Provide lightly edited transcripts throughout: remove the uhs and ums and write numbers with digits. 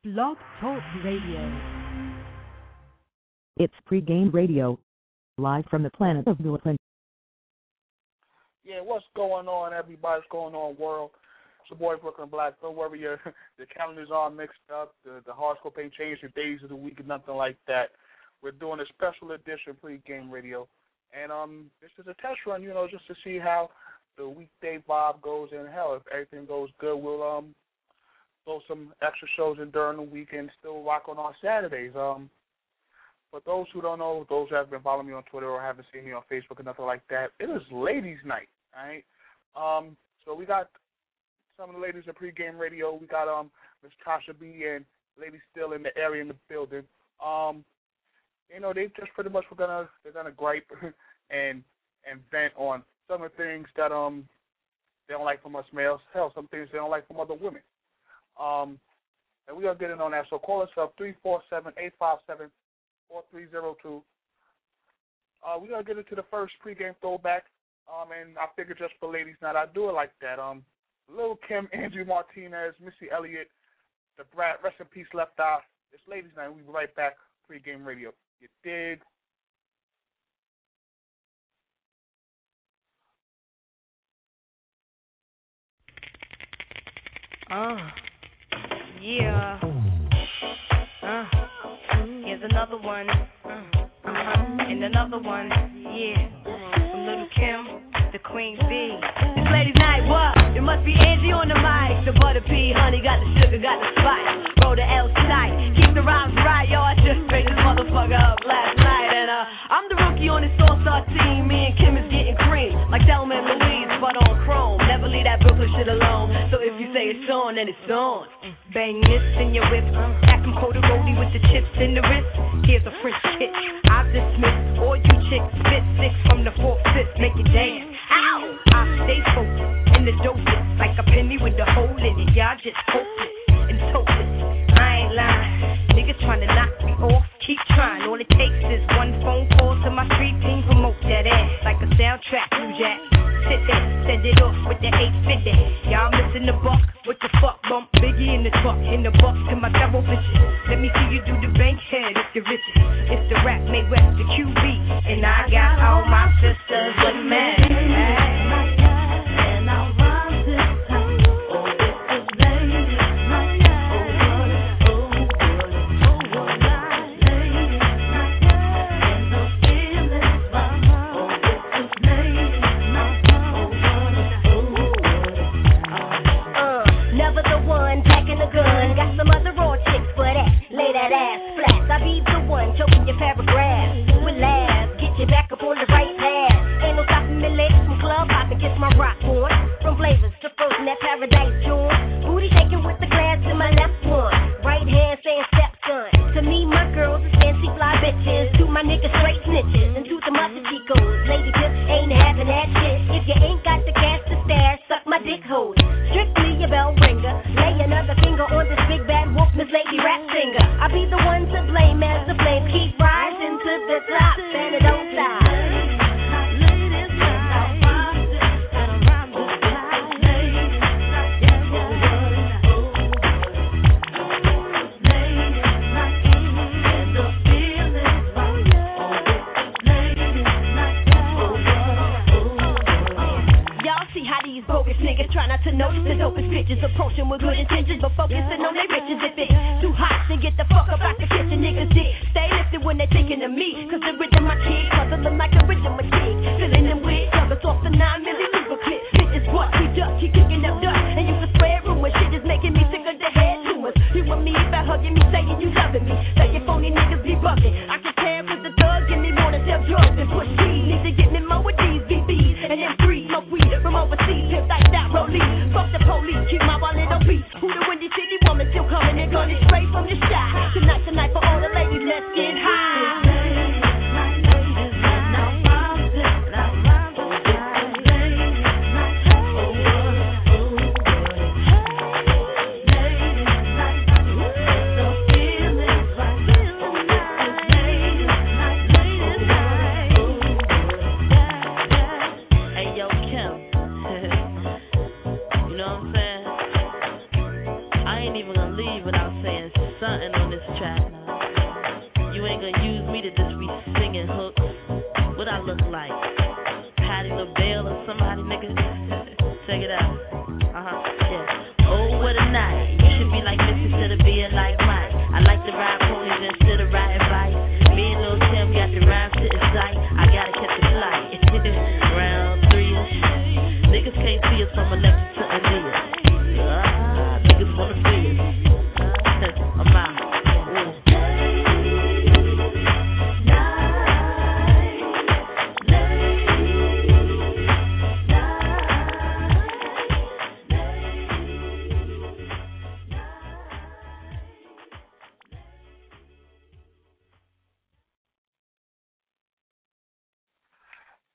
Blog Talk Radio. It's pregame radio, live from the planet of Brooklyn. Yeah, what's going on, everybody? What's going on, world? It's your boy, Brooklyn Black. Don't worry, the calendars are mixed up. The horoscope ain't changed the days of the week and nothing like that. We're doing a special edition pregame radio. And this is a test run, just to see how the weekday vibe goes. And, hell, if everything goes good, we'll throw some extra shows in during the week and still rock on Saturdays. For those who don't know, those who have been following me on Twitter or haven't seen me on Facebook or nothing like that, it is ladies' night, all right? So we got some of the ladies in pregame radio. We got Miss Tasha B and Lady Still in the area in the building. They just pretty much they're gonna gripe and vent on some of the things that they don't like from us males. Hell, some things they don't like from other women. And we're going to get in on that. So call us up, 347-857-4302. We're going to get into the first pregame throwback. And I figured just for ladies night, I do it like that. Lil' Kim, Andrew Martinez, Missy Elliott, The Brat, rest in peace, Left Eye. It's ladies night. We'll be right back, pregame radio. You dig? Yeah. Here's another one. And another one. Yeah. From Lil' Kim, the Queen Bee. It's ladies' night, what? It must be Angie on the mic. The butter pea, honey, got the sugar, got the spice. Roll the L tight. Keep the rhymes right, yo. I just made this motherfucker up last night. And I'm the rookie on this all-star team. Me and Kim is getting cream. Like Thelma and Louise, but on chrome. Never leave that Brooklyn shit alone. So if you say it's on, then it's on. Bang this in your whip. Stack 'em cold roadie with the chips in the wrist. Here's a French kick. I dismiss all you chicks. Spit six from the 4/5. Make it dance. Ow! I stay focused in the dopest. Like a penny with a hole in it. Y'all just hopeless and hopeless. I ain't lying. Niggas trying to knock me off. Keep trying. All it takes is one phone call to my street team. Promote that ass like a soundtrack. New Jack. Sit there, send it off with the 850. Y'all missing the buck. What the fuck, bump Biggie in the truck, in the buck to my double bitches. Let me see you do the bank head if you're rich. It's the rap made west the QB, and I got all my sisters with me. And I'll run this time. Oh, this is ladies night. Oh, what night, ladies night. And the feeling's fine. Oh, this is ladies night. Never the one packing a gun. Got some other raw chicks for that. Lay that ass flat. I be the one choking your paragraph. With laughs, get you back up on the right path. Ain't no stopping me ladies from club hopping, kiss my rock on. From flavors to frozen that paradise joint. Booty shaking with the glass in my left one. Right hand saying stepson. To me, my girls is fancy fly bitches. To my niggas straight snitches. And to the mother chicos. Lady tip ain't having that shit. If you ain't got the cash to stash, suck my dick hole. Strictly a bell ringer. Lay another finger on this big bad wolf, Miss Lady Rap Singer. I be the one to blame as the flame keep rising to the top, and it don't stop. Niggas try not to notice the dopest bitches approaching with good intentions, but focusing on their riches. If it's too hot, then get the fuck up out the kitchen. Niggas dick stay lifted when they thinking of me, cause the rhythm my kid puzzling like a rhythm a kid. Filling them with nuggets off the 9 milli luger clip. Bitches what we duck, keep kicking up dust, and you can spread rumors. Shit is making me sick of the head tumors. You want me about hugging me, saying you loving me. Say your phony niggas be bugging. I can tell cause the thug give me more than sell drugs and push cheese. Need to get me more with these BBs and them three smoke weed from overseas. Pimp like that rollie. Fuck the police, keep my wallet on beat. Who the windy city woman still coming and gunning straight from the shot. Tonight for all the ladies, let's get high. You know what I'm saying? I ain't even gonna leave without saying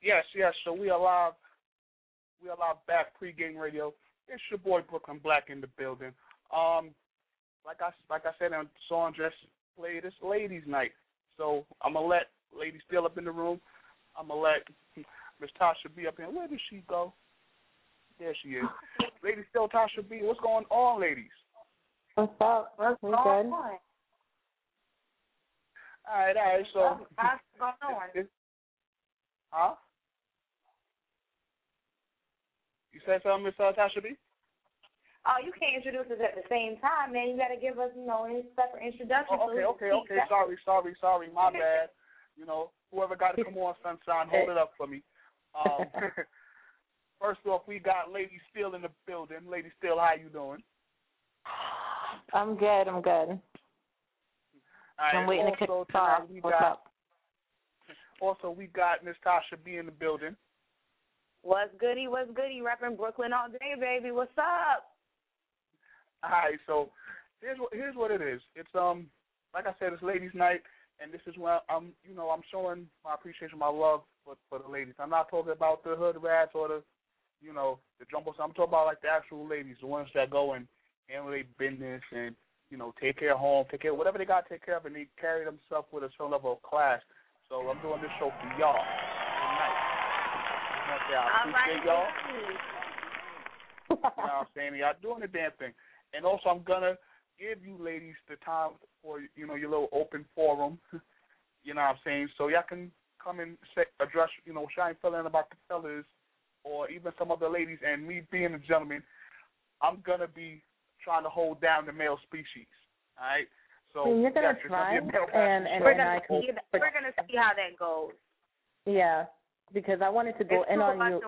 Yes. So we are live. We are live back pregame radio. It's your boy Brooklyn Black in the building. Like I said, the song just played. It's ladies' night, so I'm gonna let Lady Steele up in the room. I'm gonna let Miss Tasha B up here. Where did she go? There she is. Lady Steele, Tasha B. What's going on, ladies? What's up? We good? All right. So, what's going on? Huh? You said something, Miss Tasha B? Oh, you can't introduce us at the same time, man. You got to give us, a separate introduction. Okay. Sorry. My bad. Whoever got to come on, Sunshine, hold it up for me. First off, we got Lady Steele in the building. Lady Steele, how you doing? I'm good. All right, I'm waiting to kick off. What's up? Also, we got Miss Tasha B in the building. What's goody? Repping Brooklyn all day, baby. What's up? All right, so here's what it is. It's like I said, it's ladies' night, and this is when I'm showing my appreciation, my love for the ladies. I'm not talking about the hood rats or the jumbo. I'm talking about like the actual ladies, the ones that go and handle their business and take care of home, take care of whatever they got to take care of, and they carry themselves with a certain level of class. So I'm doing this show for y'all tonight. I appreciate y'all. You know what I'm saying? Y'all doing the damn thing. And also, I'm going to give you ladies the time for, your little open forum, you know what I'm saying? So y'all can come and address, shine feeling about the fellas or even some other ladies. And me being a gentleman, I'm going to be trying to hold down the male species, all right? So you're going to try, and we're going to see how that goes. Yeah, because I wanted to go in on you.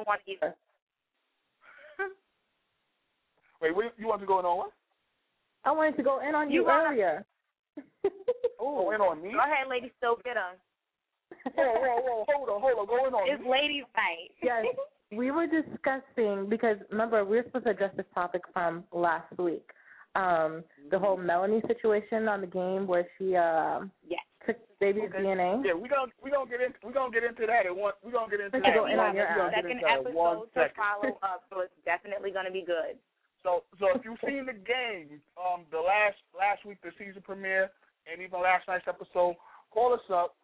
Wait, you want to go in on what? I wanted to go in on you earlier. Oh, in on me? Go ahead, ladies, still get on. Whoa, hold on, go in on me. It's ladies' night. Yes, we were discussing, because remember, we were supposed to address this topic from last week. The whole Melanie situation on the game where she took the baby's DNA. Yeah, we gonna get into that. We're gonna get into that. Go in on your second episode to follow up, so it's definitely gonna be good. So if you've seen the game, the last week, the season premiere, and even last night's episode, call us up,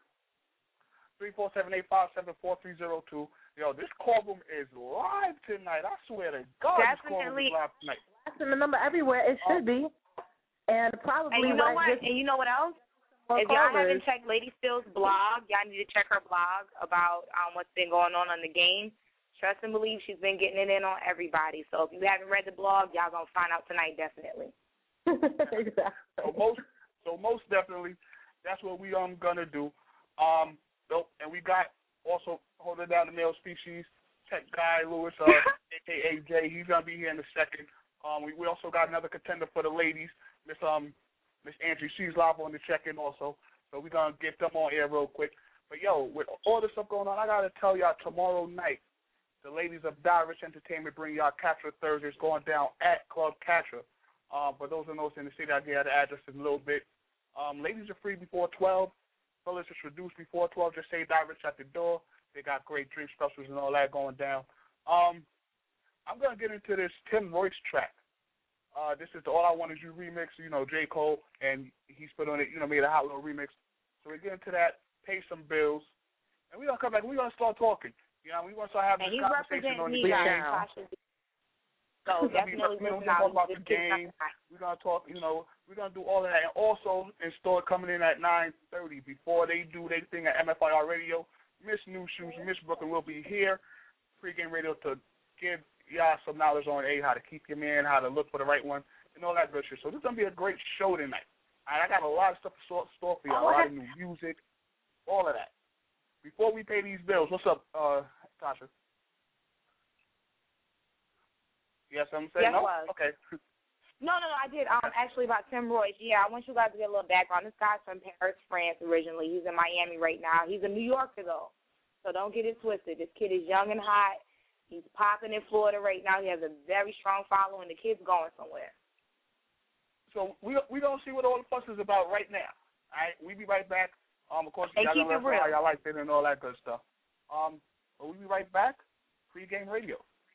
347-857-4302. Yo, this call room is live tonight. I swear to God, this call room is live tonight. That's in the number everywhere. It should be. And probably. And you know what else? If y'all haven't checked Lady Steele's blog, y'all need to check her blog about what's been going on the game. Trust and believe she's been getting it in on everybody. So if you haven't read the blog, y'all going to find out tonight, definitely. Exactly. So most definitely, that's what we going to do. And we got also holding down the male species, Tech Guy Lewis, a.k.a. Jay. He's going to be here in a second. We also got another contender for the ladies, Miss Angie. She's live on the check-in also. So we're going to get them on air real quick. But, yo, with all this stuff going on, I got to tell y'all tomorrow night, the ladies of Direct Entertainment bring y'all Catra Thursdays going down at Club Catra. For those who know in the city, I'll get the address in a little bit. Ladies are free before 12. Fellas are reduced before 12. Just say Direct at the door. They got great drink specials and all that going down. I'm going to get into this Tim Royce track. This is the All I Want Is You remix. J. Cole, and he's put on it, made a hot little remix. So we get into that, pay some bills, and we're going to come back. We're going to start talking. We want to start having this conversation on the game. So definitely we're going to talk about the game. We're going to talk, we're going to do all of that. And also, in store coming in at 9:30, before they do their thing at MFIR Radio, Miss New Shoes, Miss Brooklyn will be here, pregame radio, to give y'all some knowledge on how to keep your man, how to look for the right one, and all that good shit. So this is going to be a great show tonight. I got a lot of stuff to store for y'all, a lot of new music, all of that. Before we pay these bills, what's up, Tasha? Yes, I'm saying no? Okay. No, I did. Actually, about Tim Royce. Yeah, I want you guys to get a little background. This guy's from Paris, France, originally. He's in Miami right now. He's a New Yorker, though. So don't get it twisted. This kid is young and hot. He's popping in Florida right now. He has a very strong following. The kid's going somewhere. So we're going to see what all the fuss is about right now. All right? We'll be right back. Of course, y'all going to let us know how y'all like it and all that good stuff. But we'll be right back. Pre-game radio.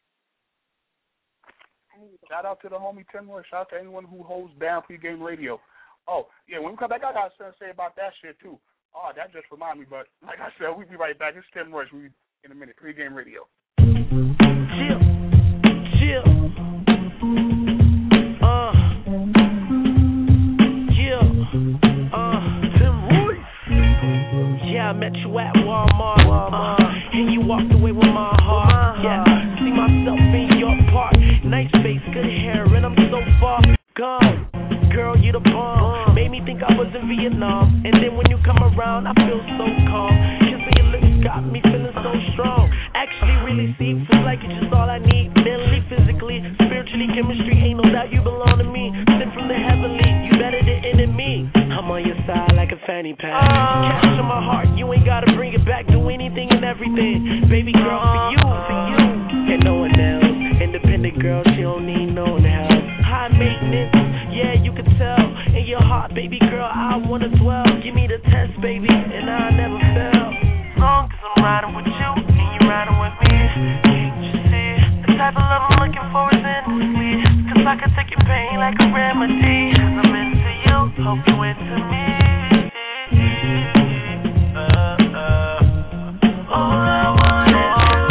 Shout out to the homie Tim Roy. Shout out to anyone who holds down pre-game radio. Oh, yeah, when we come back, I got something to say about that shit, too. Oh, that just reminded me, but like I said, we'll be right back. It's Tim Royce. We'll be in a minute. Pre-game radio. Chill. Chill. Tim Royce. Yeah, I met you at Walmart. And you walked away with my heart. Yeah, see myself in your park. Nice face, good hair, and I'm so far gone. Girl, you the bomb. Made me think I was in Vietnam. And then when you come around, I feel so calm. Kissing your lips got me feeling so strong. Actually, really see, feels like it's just all I need. Mentally, physically, spiritually, chemistry. Ain't no doubt you belong to me. Sent from the heavenly, you better than enemy. I'm on your side like a fanny pack. Cash in my heart, you ain't gotta bring it back. Do anything and everything. Baby girl, for you, and no one else. Independent girl, she don't need no one help. High maintenance, yeah, you can tell. In your heart, baby girl, I wanna dwell. Give me the test, baby, and I never fail. Long as I'm riding with you, and you riding with me. Can't you see? The type of love I'm looking for is endlessly. Cause I can take your pain like a remedy. Cause I'm into you, hope you into me. All I want is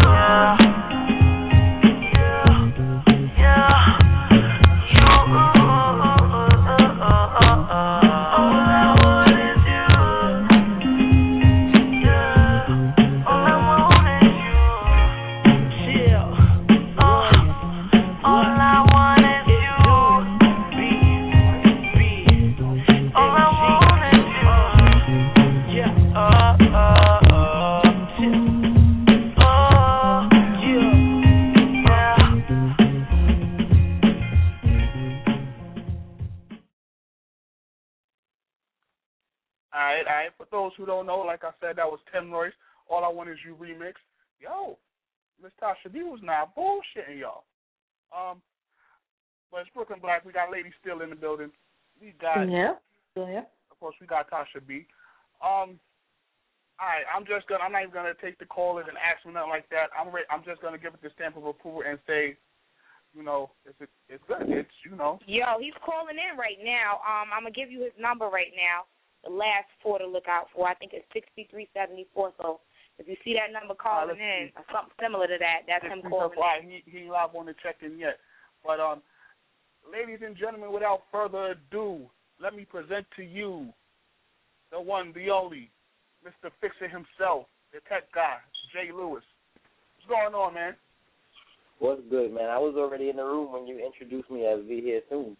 Alright. For those who don't know, like I said, that was Tim Royce. All I Want Is You remix. Yo, Miss Tasha B was not bullshitting y'all. But it's Brooklyn Black. We got Lady Still in the building. We got Of course, we got Tasha B. Alright, I'm not even gonna take the callers and ask them nothing like that. I'm just gonna give it the stamp of approval and say, you know, it's good. It's, you know. Yo, he's calling in right now. I'm gonna give you his number right now. The last 4 to look out for. I think it's 6374. So if you see that number calling in or something similar to that, that's him calling in. He ain't live on the check-in yet. But ladies and gentlemen, without further ado, let me present to you the one, the only, Mr. Fixer himself, the tech guy, Jay Lewis. What's going on, man? What's good, man? I was already in the room when you introduced me as V Here Soon.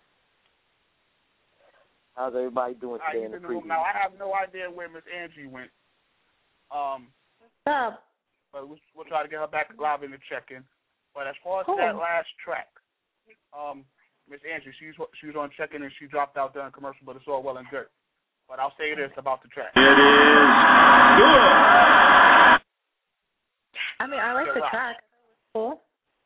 How's everybody doing today in the preview? Now, I have no idea where Miss Angie went. But we'll try to get her back live in the check-in. But as far as that last track, Miss Angie, she was on check-in and she dropped out during commercial, but it's all well and good. But I'll say this about the track. I mean, I like the track. Cool.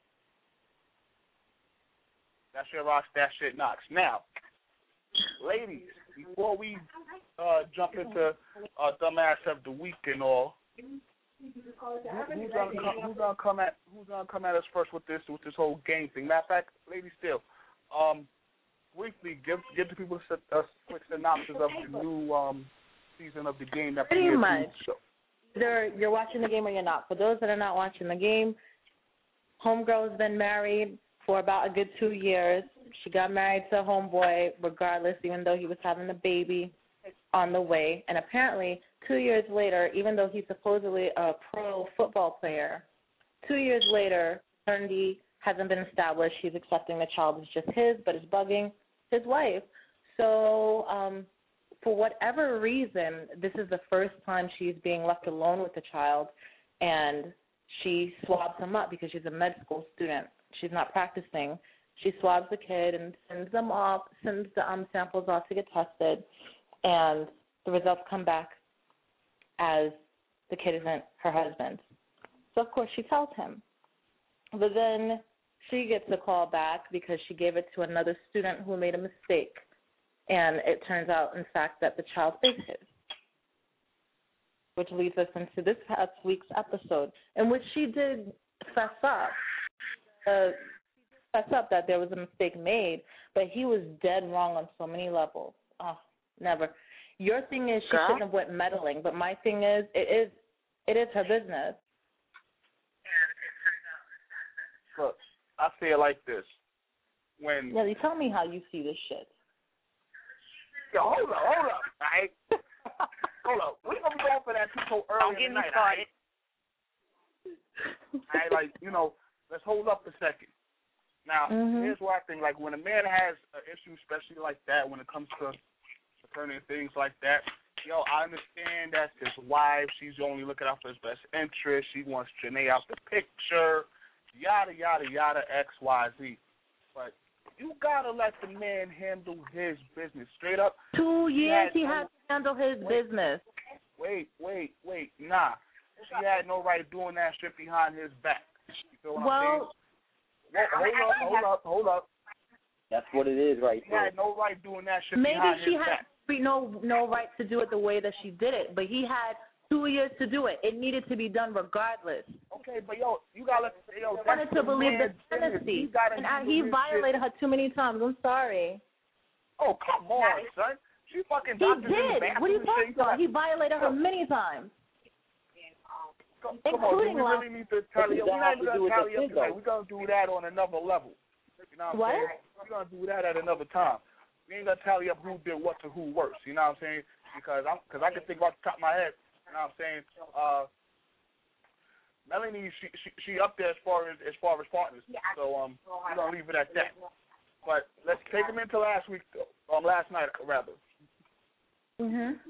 That shit rocks, that shit knocks. Now, ladies, before we jump into Dumbass of the Week and all, who's gonna come at us first with this whole game thing? Matter of fact, ladies, still, briefly give the people a quick synopsis of the new season of the game that pretty much. Either you're watching the game or you're not. For those that are not watching the game, Homegirl's been married for about a good 2 years. She got married to a homeboy regardless, even though he was having a baby on the way. And apparently 2 years later, even though he's supposedly a pro football player, 2 years later, paternity hasn't been established. He's accepting the child is just his, but is bugging his wife. So for whatever reason, this is the first time she's being left alone with the child, and she swabs him up because she's a med school student. She's not practicing. She swabs the kid and sends the samples off to get tested, and the results come back as the kid isn't her husband's. So, of course, she tells him. But then she gets a call back because she gave it to another student who made a mistake, and it turns out, in fact, that the child is his. which leads us into this past week's episode, in which she did fess up that there was a mistake made, but he was dead wrong on so many levels. Oh, never. Your thing is she shouldn't have went meddling, but my thing is it is her business. Look, I say it like this. When Nelly, tell me how you see this shit. Yo, hold up, right? Hold up. We're going to be going for that too so early. Don't get me started. Like, let's hold up a second. Now, here's what I think. Like, when a man has an issue, especially like that, when it comes to attorney and things like that, I understand that's his wife. She's only looking out for his best interest. She wants Janae out the picture, yada, yada, yada, X, Y, Z. But you got to let the man handle his business. Straight up. 2 years he had to handle his business. Wait. Nah. She had no right doing that shit behind his back. You feel what I'm saying? Hold up. That's what it is right there. She had no right doing that shit Maybe behind she his back. had no right to do it the way that she did it, but he had 2 years to do it. It needed to be done regardless. Okay, but you gotta let I wanted to believe the fantasy, and he violated her too many times. I'm sorry. Oh, come on, son. She fucking He did. What are you talking about? He violated her many times. Come on, do we really need to tally up? We're not going to tally up tonight. We're going to do that on another level. You know what I'm saying? We're going to do that at another time. We ain't going to tally up who did what to who worse. You know what I'm saying? Because I can think off the top of my head. You know what I'm saying? Melanie, she up there as far as partners. So we're going to leave it at that. But let's take them into last night rather. Mhm.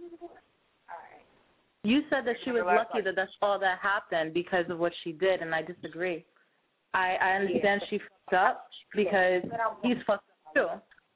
You said that she was lucky that that's all that happened because of what she did, and I disagree. I understand she fucked up because he's fucked up too.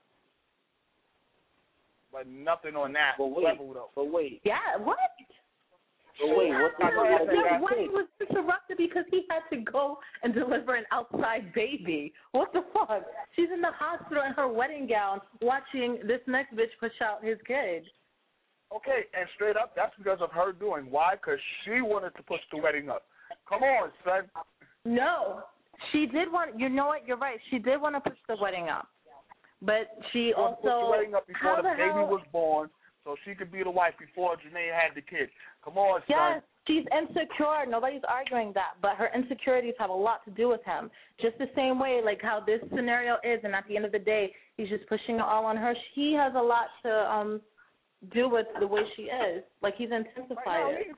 But nothing on that level, though. But wait. Yeah, what? But wait, what's the wedding was interrupted because he had to go and deliver an outside baby. What the fuck? She's in the hospital in her wedding gown watching this next bitch push out his kid. Okay, and straight up, that's because of her doing. Why? Because she wanted to push the wedding up. Come on, son. No, she did want. You know what? You're right. She did want to push the wedding up, but she also pushed the wedding up before the baby was born, so she could be the wife before Janae had the kid. Come on, son. Yes, she's insecure. Nobody's arguing that, but her insecurities have a lot to do with him. Just the same way, like how this scenario is, and at the end of the day, he's just pushing it all on her. He has a lot to do with the way she is. Like, he's intensified it.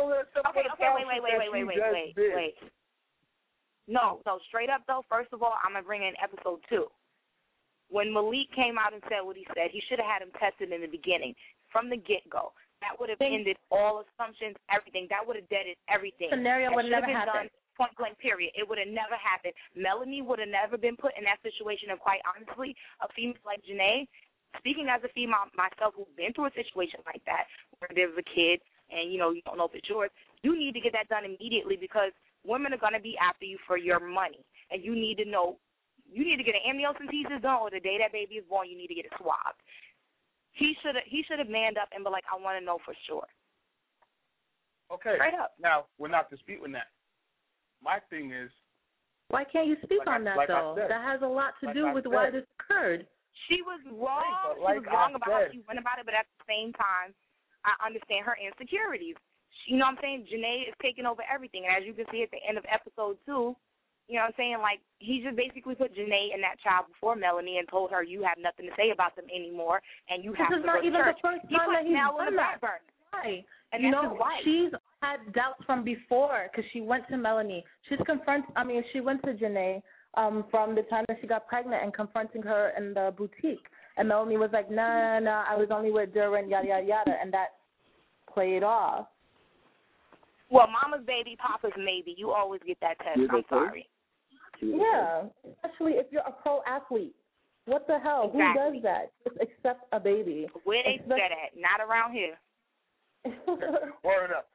Wait. No, straight up, though, first of all, I'm going to bring in episode 2. When Malik came out and said what he said, he should have had him tested in the beginning, from the get-go. That would have ended all assumptions, everything. That would have deaded everything. Scenario would never happen. Point blank, period. It would have never happened. Melanie would have never been put in that situation, and quite honestly, a female like Janae, speaking as a female myself who's been through a situation like that, where there's a kid and, you don't know if it's yours, you need to get that done immediately because women are going to be after you for your money. And you need to know, you need to get an amniocentesis done, or the day that baby is born, you need to get it swabbed. He should have manned up and be like, I want to know for sure. Okay. Straight up. Now, we're not disputing that. My thing is, why can't you speak on that, though? That has a lot to do with why this occurred. She was wrong. She was wrong about how she went about it, but at the same time, I understand her insecurities. You know what I'm saying? Janae is taking over everything. And as you can see at the end of episode 2, you know what I'm saying? Like, he just basically put Janae and that child before Melanie and told her, you have nothing to say about them anymore, and you have to go to church. This is not even the first time that he's done that. Right. And that's his wife. She's had doubts from before because she went to Melanie. She went to Janae from the time that she got pregnant and confronting her in the boutique. And Melanie was like, nah, I was only with Duran, yada, yada, yada. And that played off. Well, mama's baby, papa's maybe. You always get that test. I'm sorry. Yeah, especially if you're a pro athlete. What the hell? Exactly. Who does that? Just accept a baby. Where they said at? Not around here. Word up.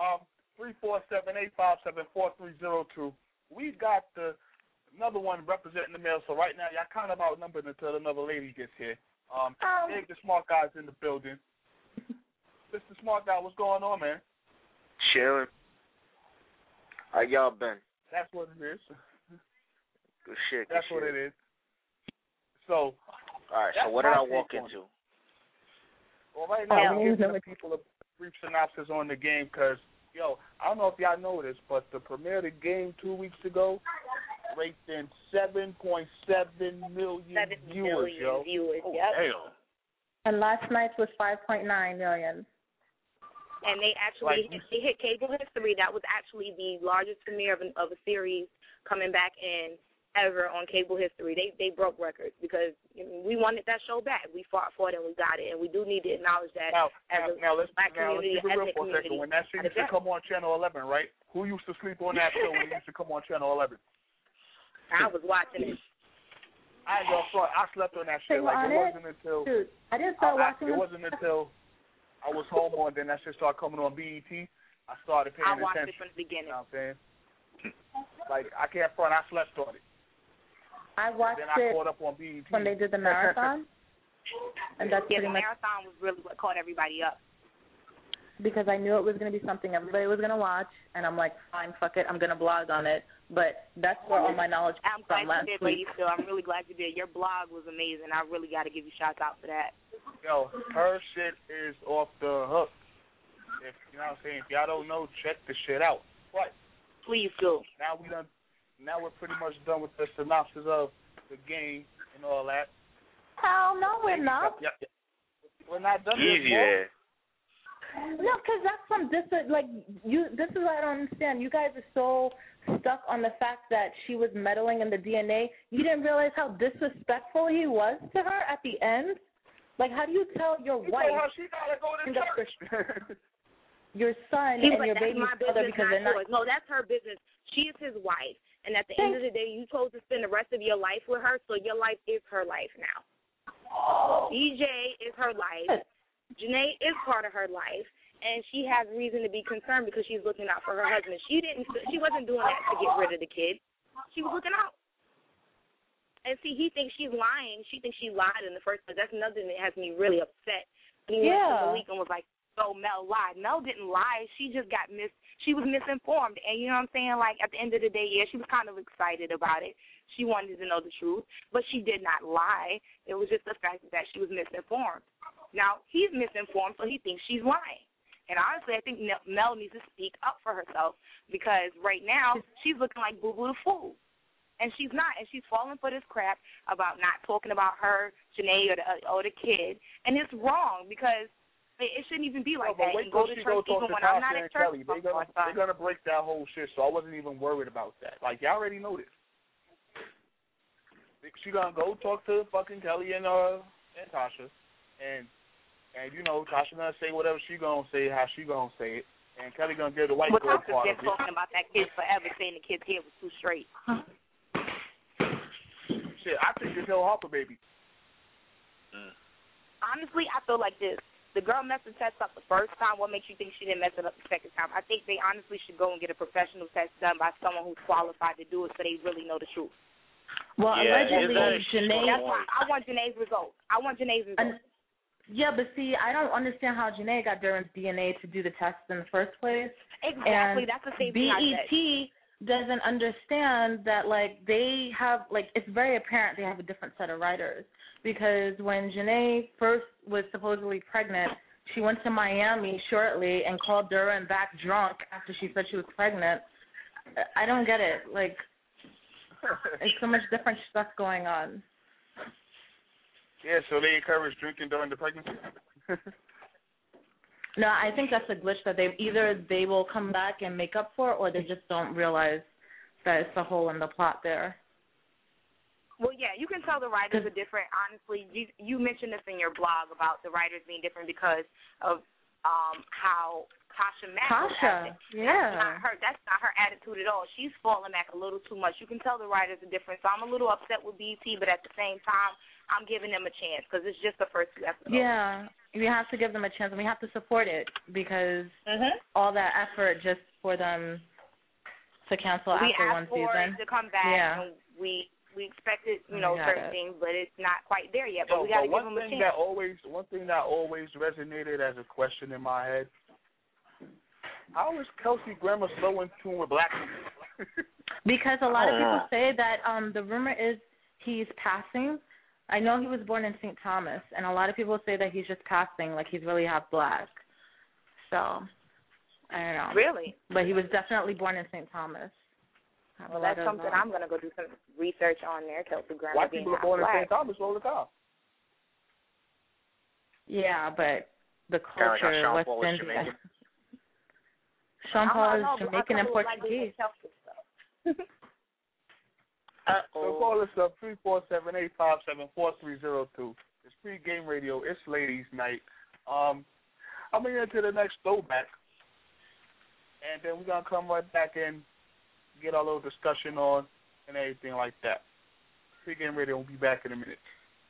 347-857-4302. We got another one representing the male. So right now, y'all kind of outnumbered until another lady gets here. Big the smart guy's in the building. Mr. Smart Guy, what's going on, man? Chilling. How y'all been? That's what it is. Good shit. That's what it is. So. All right. So what did I walk into? Well, right now we're giving the people a brief synopsis on the game because, I don't know if y'all know this, but the premiere of the game 2 weeks ago raked in 7.7 million viewers, yo. Oh, damn. And last night's was 5.9 million. And they actually they hit cable history. That was actually the largest premiere of a series coming back in ever on cable history. They broke records because we wanted that show back. We fought for it and we got it, and we do need to acknowledge that as a black community, let's keep it real for a second. When that shit used to come on Channel 11, right? Who used to sleep on that show when it used to come on Channel 11? I was watching it. I ain't gonna front. I slept on that shit. Like it wasn't until I didn't start watching it. Wasn't until I was home on, then that shit started coming on BET. I started paying attention. I watched it from the beginning. You know what I'm saying? Like I can't front. I slept on it. I watched it caught up on BET. when they did the marathon. And that's the marathon was really what caught everybody up. Because I knew it was going to be something everybody was going to watch, and I'm like, fine, fuck it, I'm going to blog on it. But that's where all my knowledge comes from last week. Lady Phil. I'm really glad you did. Your blog was amazing. I really got to give you shots out for that. Yo, her shit is off the hook. If you know what I'm saying, if y'all don't know, check the shit out. What? Please do. Now we're pretty much done with the synopsis of the game and all that. Hell no, we're not. Yep. We're not done with it. No, because that's some this is what I don't understand. You guys are so stuck on the fact that she was meddling in the DNA. You didn't realize how disrespectful he was to her at the end? Like, how do you tell your wife she gotta go to church? Your son and your baby's brother because they're not... No, that's her business. She is his wife. And at the end of the day, you chose to spend the rest of your life with her, so your life is her life now. DJ is her life. Janae is part of her life. And she has reason to be concerned because she's looking out for her husband. She wasn't doing that to get rid of the kid. She was looking out. And see, he thinks she's lying. She thinks she lied in the first place. That's another thing that has me really upset. He went to Malik and was like, "So Mel lied." Mel didn't lie. She just she was misinformed. And you know what I'm saying? Like, at the end of the day, yeah, she was kind of excited about it. She wanted to know the truth. But she did not lie. It was just the fact that she was misinformed. Now, he's misinformed, so he thinks she's lying. And honestly, I think Mel needs to speak up for herself because right now she's looking like Boo Boo the Fool. And she's not. And she's falling for this crap about not talking about her, Janae, or the kid. And it's wrong because it shouldn't even be like that. Wait till she go talk to Tasha and Kelly. They're gonna break that whole shit, so I wasn't even worried about that. Like, y'all already know this. She gonna go talk to fucking Kelly and Tasha. And you know, Tasha gonna say whatever she gonna say, how she gonna say it. And Kelly gonna give the white girl part of it. Tasha's been talking about that kid forever, saying the kid's hair was too straight. Shit, I think it's Hill Harper, baby. Honestly, I feel like this. The girl messed the test up the first time. What makes you think she didn't mess it up the second time? I think they honestly should go and get a professional test done by someone who's qualified to do it so they really know the truth. Well, allegedly, Janae... That's why I want Janae's results. Yeah, but see, I don't understand how Janae got Duran's DNA to do the test in the first place. Exactly, that's the same thing I said. BET doesn't understand that, like, they have, like, it's very apparent they have a different set of writers. Because when Janae first was supposedly pregnant, she went to Miami shortly and called Duran back drunk after she said she was pregnant. I don't get it. Like, there's so much different stuff going on. Yeah, so they encourage drinking during the pregnancy? No, I think that's a glitch that they will come back and make up for, or they just don't realize that it's a hole in the plot there. Well, yeah, you can tell the writers are different. Honestly, you mentioned this in your blog about the writers being different because of how Tasha acted. Yeah. That's not her attitude at all. She's falling back a little too much. You can tell the writers are different. So I'm a little upset with BET, but at the same time, I'm giving them a chance because it's just the first 2 episodes. Yeah, we have to give them a chance, and we have to support it because all that effort just for them to cancel after one season. We asked for it to come back, and we expected, certain things, but it's not quite there yet. But we got to give them a chance. One thing that always resonated as a question in my head, How is Kelsey Grammer so in tune with black people? Because a lot of people say that the rumor is he's passing. I know he was born in St. Thomas, and a lot of people say that he's just passing, like he's really half black. So, I don't know. Really? But he was definitely born in St. Thomas. Well, that's something I'm going to go do some research on there, Kelsey Grammer. White people are born in St. Thomas all the time. Yeah, but the culture, West Indian. Sean Paul is Jamaican and Portuguese. So call us up 347-857-4302. It's Pregame Radio. It's Ladies' Night. I'm going to get to the next throwback, and then we're going to come right back in, get our little discussion on, and everything like that. Pregame Radio will be back in a minute.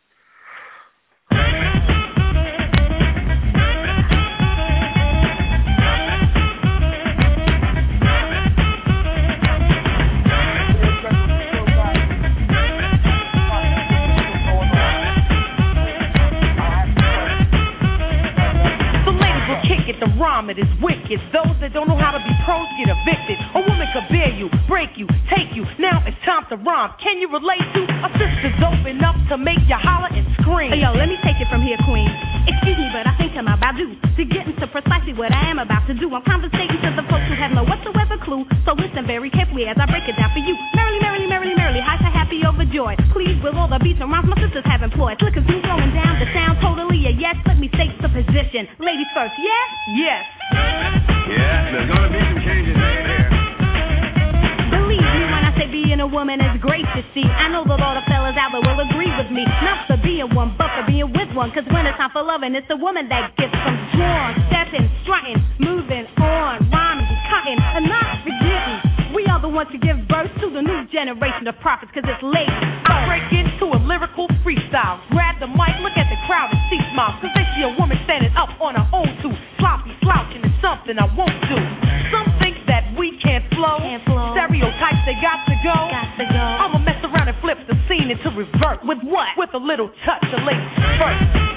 The rhyme, it is wicked. Those that don't know how to be pros get evicted. A woman could bear you, break you, take you. Now it's time to rhyme. Can you relate to a sister's open up to make you holler and scream? Hey, yo, let me take it from here, queen. Excuse me, but I think I'm about due to get into precisely what I am about to do. I'm conversating to the folks who have no whatsoever clue. So listen very carefully as I break it down for you. Merrily, merrily, merrily, merrily, high to happy overjoyed. Please, with all the beats and rhymes my sisters have employed. Slick as you going down the sound, totally a yes. Let me state the position. Ladies first, yes? Yes. Yeah, there's gonna be some changes right here. Believe me when I say being a woman is great to see. I know that all the fellas out there will agree with me. Not for being one, but for being with one. Cause when it's time for loving, it's the woman that gets them drawn. Stepping, strutting, moving on, rhyming, cutting, and not forgetting. We are the ones to give birth to the new generation of prophets, cause it's late. I break into a lyrical freestyle. Grab the mic, look at the crowd and see smiles. Cause they see a woman standing up on her own too. Sloppy slouching is something I won't do. Some think that we can't flow. Stereotypes, they got to go. I'ma mess around and flip the scene into revert. With what? With a little touch of ladies first.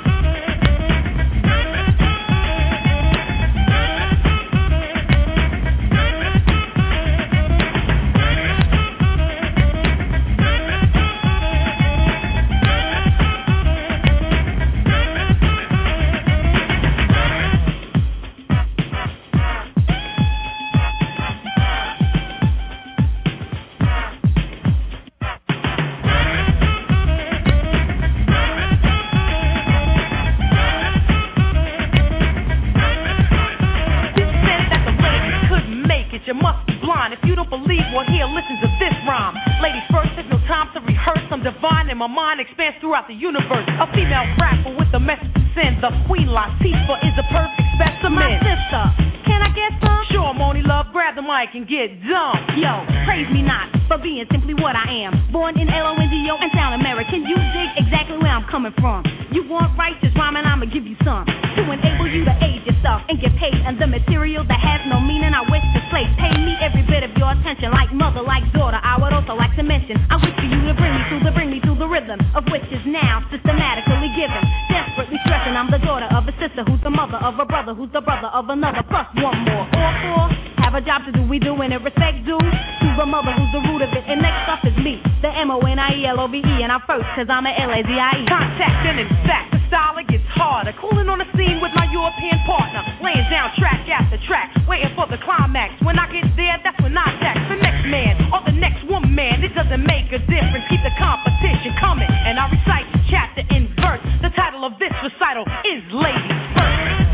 You must be blind if you don't believe well here, listen to this rhyme. Ladies first, there's no time to rehearse. I'm divine and my mind expands throughout the universe. A female rapper with a message to send. The Queen Latifah is a perfect specimen. My sister, can I get some? Sure, Moni Love, grab the mic and get dumb. Yo, praise me not for being simply what I am. Born in L-O-N-D-O and sound American. You dig exactly where I'm coming from. You want righteous rhyming, I'ma give you some. To enable you to age yourself and get paid. And the material that has no meaning, I wish to place. Pay me every bit of your attention, like mother, like daughter. I would also like to mention, I wish for you to bring me through the rhythm of which is now systematically given. Desperately stressing, I'm the daughter of a sister who's the mother of a brother who's the brother of another. Plus one more, all four have a job to do. We doing it, respect due to the mother who's the root of it. And next up is me, the MONIELOVE, and I'm first cause I'm a LAZIE. Contact and in fact, the style it gets harder. Cooling on the scene with my European partner, laying down track after track, waiting for the climax. When I get there, that's when I attack the next man or the next woman. It doesn't make a difference. Keep the competition coming, and I recite the chapter in verse. The title of this recital is Ladies First.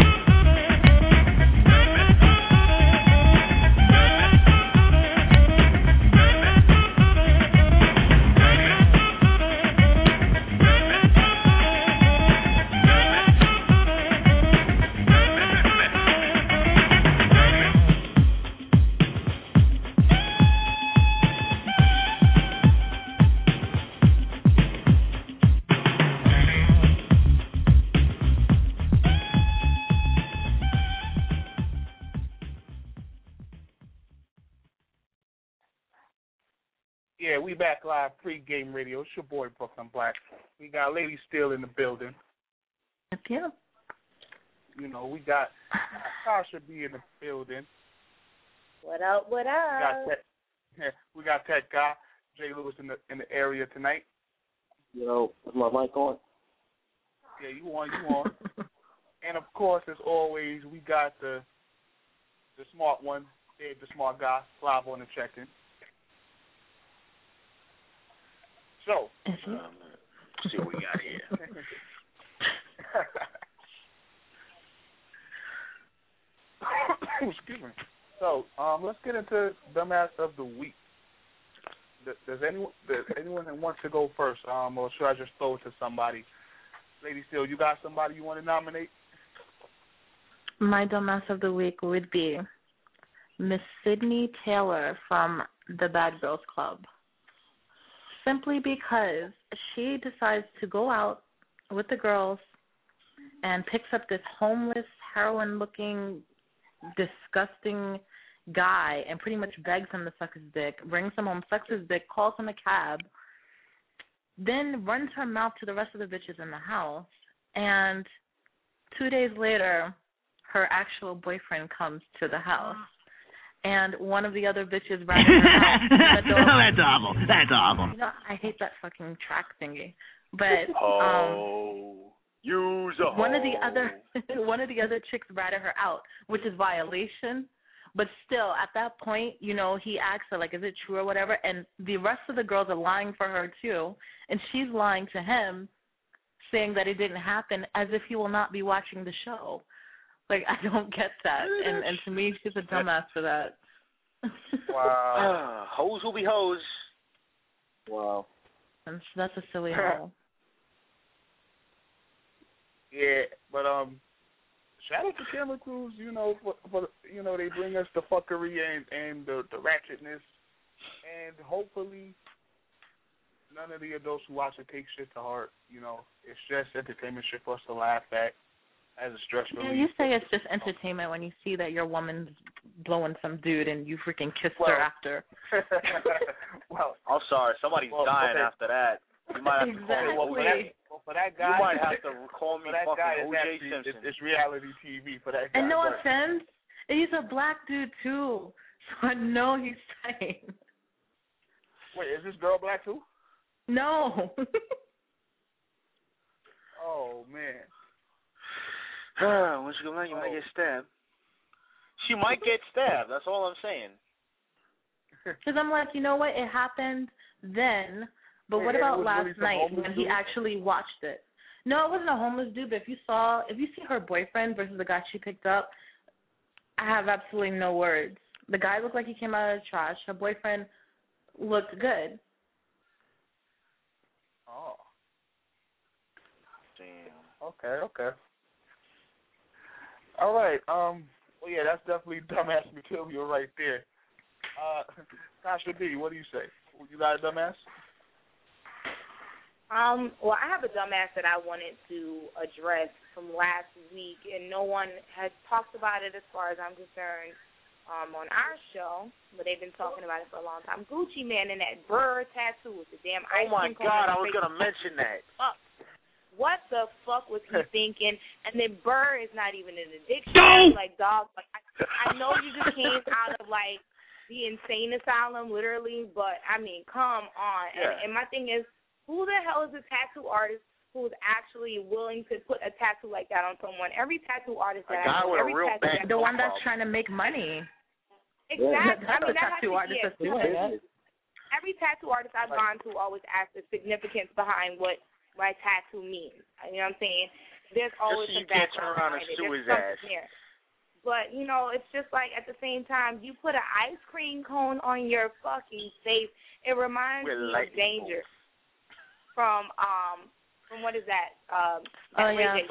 Yeah, we back live, Pregame Radio. It's your boy, Brooklyn Black. We got Lady Steele in the building. Yeah. You know, we got Tasha B in the building. What up? What up? We got that guy, Jay Lewis, in the area tonight. Yo, is my mic on? Yeah, you on. And of course, as always, we got the smart one, Dave, the smart guy, live on the check-in. So, let's see what we got here. Excuse me. So, let's get into dumbass of the week. Does anyone that wants to go first, or should I just throw it to somebody? Lady Steel, you got somebody you want to nominate? My dumbass of the week would be Miss Sydney Taylor from the Bad Girls Club. Simply because she decides to go out with the girls and picks up this homeless, heroin-looking, disgusting guy and pretty much begs him to suck his dick, brings him home, sucks his dick, calls him a cab, then runs her mouth to the rest of the bitches in the house. And 2 days later, her actual boyfriend comes to the house. And one of the other bitches ran in her house. That's awful. That's awful. You know, I hate that fucking track thingy. But use a one of the other chicks ratted her out, which is violation. But still, at that point, you know, he asks her, like, is it true or whatever? And the rest of the girls are lying for her, too. And she's lying to him, saying that it didn't happen, as if he will not be watching the show. Like, I don't get that. And to me, she's a dumbass for that. Wow. Hoes will be hoes. Wow. And that's a silly hole. Yeah, but shout out to Camera Crews, you know, for you know, they bring us the fuckery and the ratchetness, and hopefully none of the adults who watch it take shit to heart. You know, it's just entertainment shit for us to laugh at as a stress relief. Yeah, you say it's just entertainment when you see that your woman's blowing some dude and you freaking kissed her after. Well, I'm sorry, somebody's dying after that. You might have to call me. For that guy, you might have to call me fucking O.J. Simpson. It's reality TV for that guy. And no offense, he's a black dude too, so I know he's saying. Wait, is this girl black too? No. Oh man. When she comes out, you might get stabbed. She might get stabbed. That's all I'm saying. Because I'm like, you know what? It happened then. But what about last night when he actually watched it? No, it wasn't a homeless dude, but if you see her boyfriend versus the guy she picked up, I have absolutely no words. The guy looked like he came out of the trash. Her boyfriend looked good. Oh. Damn. Okay. All right. Well, yeah, that's definitely dumbass material right there. Tasha B, what do you say? You got a dumbass? Well, I have a dumbass that I wanted to address from last week, and no one has talked about it as far as I'm concerned on our show, but they've been talking about it for a long time. Gucci Man and that Burr tattoo with the damn ice cream cone. Oh, my God, I was going to mention that. What the fuck was he thinking? And then Burr is not even in the dictionary. Like, dog, like, I know you just came out of, like, the insane asylum, literally, but, I mean, come on. Yeah. And my thing is, who the hell is a tattoo artist who is actually willing to put a tattoo like that on someone? Every tattoo artist that I know, the one that's trying to make money. Exactly. That's a tattoo artist that's doing it. Every tattoo artist I've gone to always asks the significance behind what my tattoo means. You know what I'm saying? There's always just so a background. You can't turn around and sue his ass. There. But, you know, it's just like at the same time, you put an ice cream cone on your fucking face. It reminds me of Danger. From what is that? Ray J.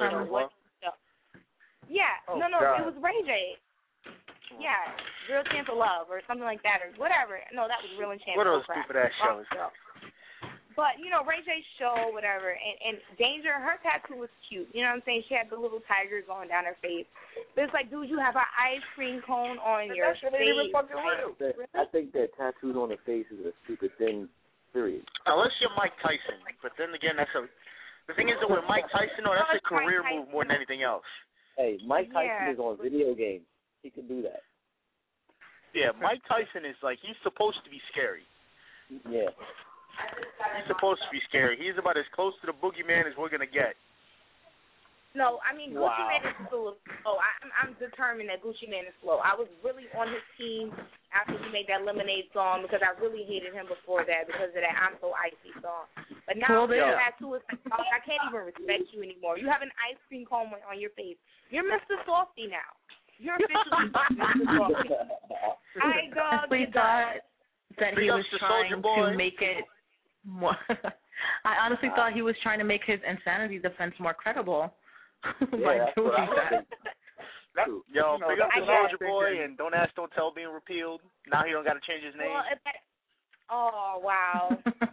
It was Ray J. Yeah, Real Chance of Love or something like that or whatever. No, that was Real Chance of Love. What are those stupid ass shows? But, you know, Ray J's show, whatever, and Danger, her tattoo was cute. You know what I'm saying? She had the little tiger going down her face. But it's like, dude, you have an ice cream cone on your face. I think that tattoos on the face is a stupid thing. Period. Unless you're Mike Tyson, but then again, the thing is that with Mike Tyson, that's a career move more than anything else. Hey, Mike Tyson is on video games. He can do that. Yeah, Mike Tyson is like, he's supposed to be scary. Yeah. He's supposed to be scary. He's about as close to the boogeyman as we're going to get. No, I mean, Gucci Mane is slow. I'm determined that Gucci Mane is slow. I was really on his team after he made that Lemonade song because I really hated him before that because of that I'm So Icy song. But now tattoo is like, oh, I can't even respect you anymore. You have an ice cream cone on your face. You're Mr. Softy now. You're officially Mr. Softy. I thought that he was trying to make it more. I honestly thought he was trying to make his insanity defense more credible. By doing that. Yo, big up to Soulja Boy and Don't Ask, Don't Tell being repealed. Now he don't got to change his name. Oh, wow.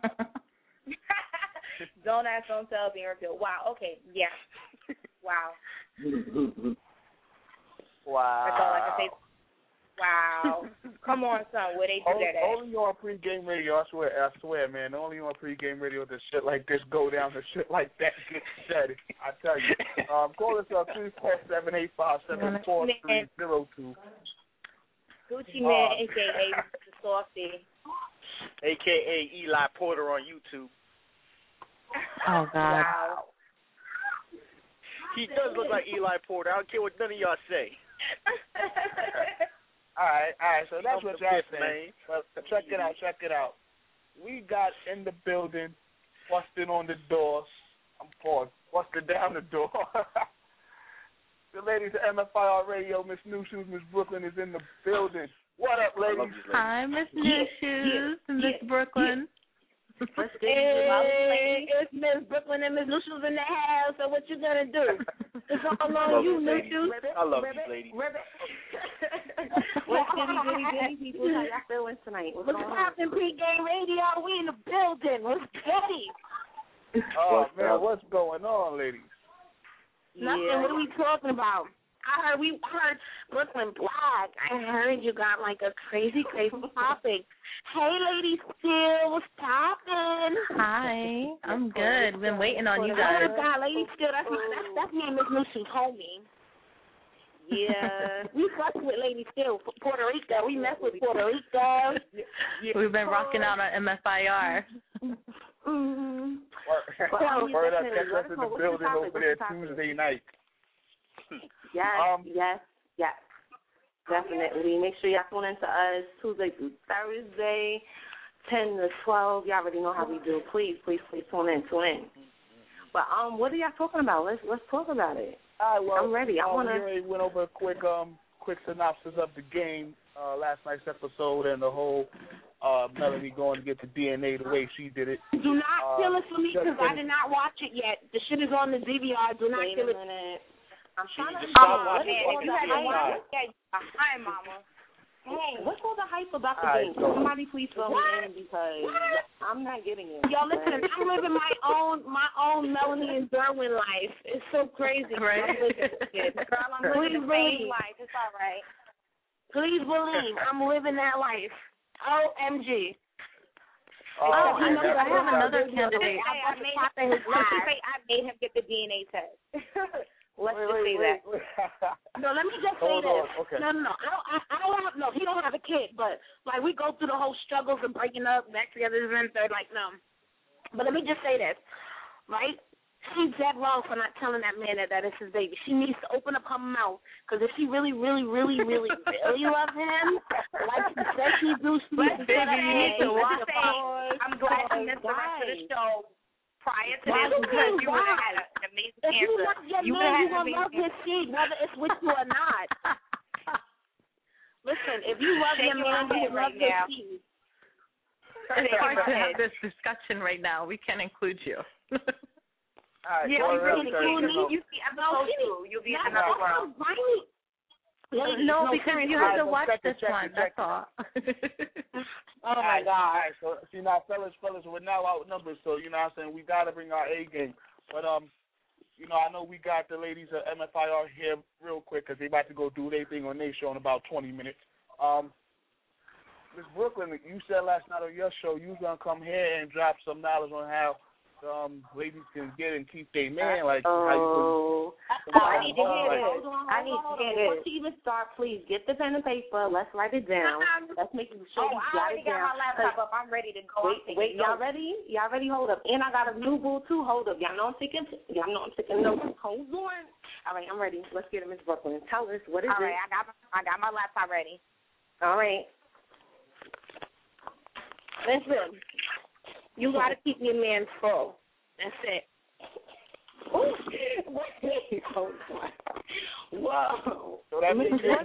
Don't Ask, Don't Tell being repealed. Wow, okay, yeah. Wow. Wow. That's all I can say. Wow. Come on, son. Where they do that at? Only on pregame radio, I swear, man. Only on pregame radio does shit like this go down and shit like that get said. I tell you. Call us up 347-857-4302. Gucci Mane, a.k.a. Mr. Softy. A.k.a. Eli Porter on YouTube. Oh, God. Wow. He does look like Eli Porter. I don't care what none of y'all say. All right, so that's what y'all saying. But check it out. We got in the building, busting on the doors. I'm paused. Busting down the door. The ladies at MFIR Radio, Miss New Shoes, Miss Brooklyn is in the building. What up, ladies? Hi, Miss New Shoes and Miss Brooklyn. Hey, it's Miss Brooklyn and Miss New Shoes in the house, so what you gonna do? It's all on you, New Shoes. I love these ladies. What's goody people? How y'all feeling tonight? What's happening, pregame radio? We in the building. What's goody? Oh, man, what's going on, ladies? Nothing. What are we talking about? I heard Brooklyn Black. I heard you got like a crazy topic. Hey, ladies, still, what's poppin'? Hi, I'm good. Been waiting on you guys. Oh God, ladies, still, that's me and Miss Lucy's homie. Yeah, we fuck with ladies still. Puerto Rico, we mess with Puerto Rico. We've been rocking out on MFIR. Mm-hmm. Word up, catch us in the building over there Tuesday night. Yes. Definitely. Make sure y'all tune in to us Tuesday through Thursday, 10 to 12. Y'all already know how we do. Please tune in. But what are y'all talking about? Let's talk about it. All right, well, I'm ready. I want to. We went over a quick synopsis of the game last night's episode and the whole Melanie going to get the DNA the way she did it. Do not kill it for me because I did not watch it yet. The shit is on the DVR. Do not kill it. I'm trying to Hi, Mama. Hey, what's all the hype about the game? Somebody please fill me in because I'm not getting it. Yo, listen, I'm living my own Melanie and Derwin life. It's so crazy. Right. Girl, I'm living the same life. It's all right. Please believe I'm living that life. OMG. I have another candidate. I made him get the DNA test. Let's just say that. No, let me just say this. Okay. No. I don't have, no, he don't have a kid, but, like, we go through the whole struggles of breaking up, back together, and third, like, no. But let me just say this, right? She's dead wrong for not telling that man that it's his baby. She needs to open up her mouth, because if she really love him, like she said she do, she needs to say that. I'm glad you missed the rest of the show. Prior to this, because you would have had an amazing answer. If you love your man, you're going to love his seed, whether it's with you or not. Listen, if you love your man, you love his seed. It's hard to have this discussion right now. We can't include you. Right, yeah, we really include me. You see episode 2. You'll be in another world. No, because you have to watch this one. That's all. Oh, my God. All right, so, see, now, fellas, we're now outnumbered, so, you know what I'm saying, we got to bring our A game. But, you know, I know we got the ladies at MFIR here real quick because they about to go do their thing on their show in about 20 minutes. Ms. Brooklyn, you said last night on your show you was going to come here and drop some knowledge on how ladies can get and keep their man. Like, how you I need to hear this. I need to hear this. Before you even start, please get the pen and paper. Let's write it down. Let's make sure you got it down. I already got my laptop up. I'm ready to go. Wait, y'all ready? Y'all ready? Hold up. And I got a new boo too. Hold up. Y'all know I'm taking notes. Hold on. All right, I'm ready. Let's get it, Miss Brooklyn. Tell us what is it. All right, I got my laptop ready. All right. Listen, you got to keep your man full. That's it. Wait, hold on. Whoa. So that means keep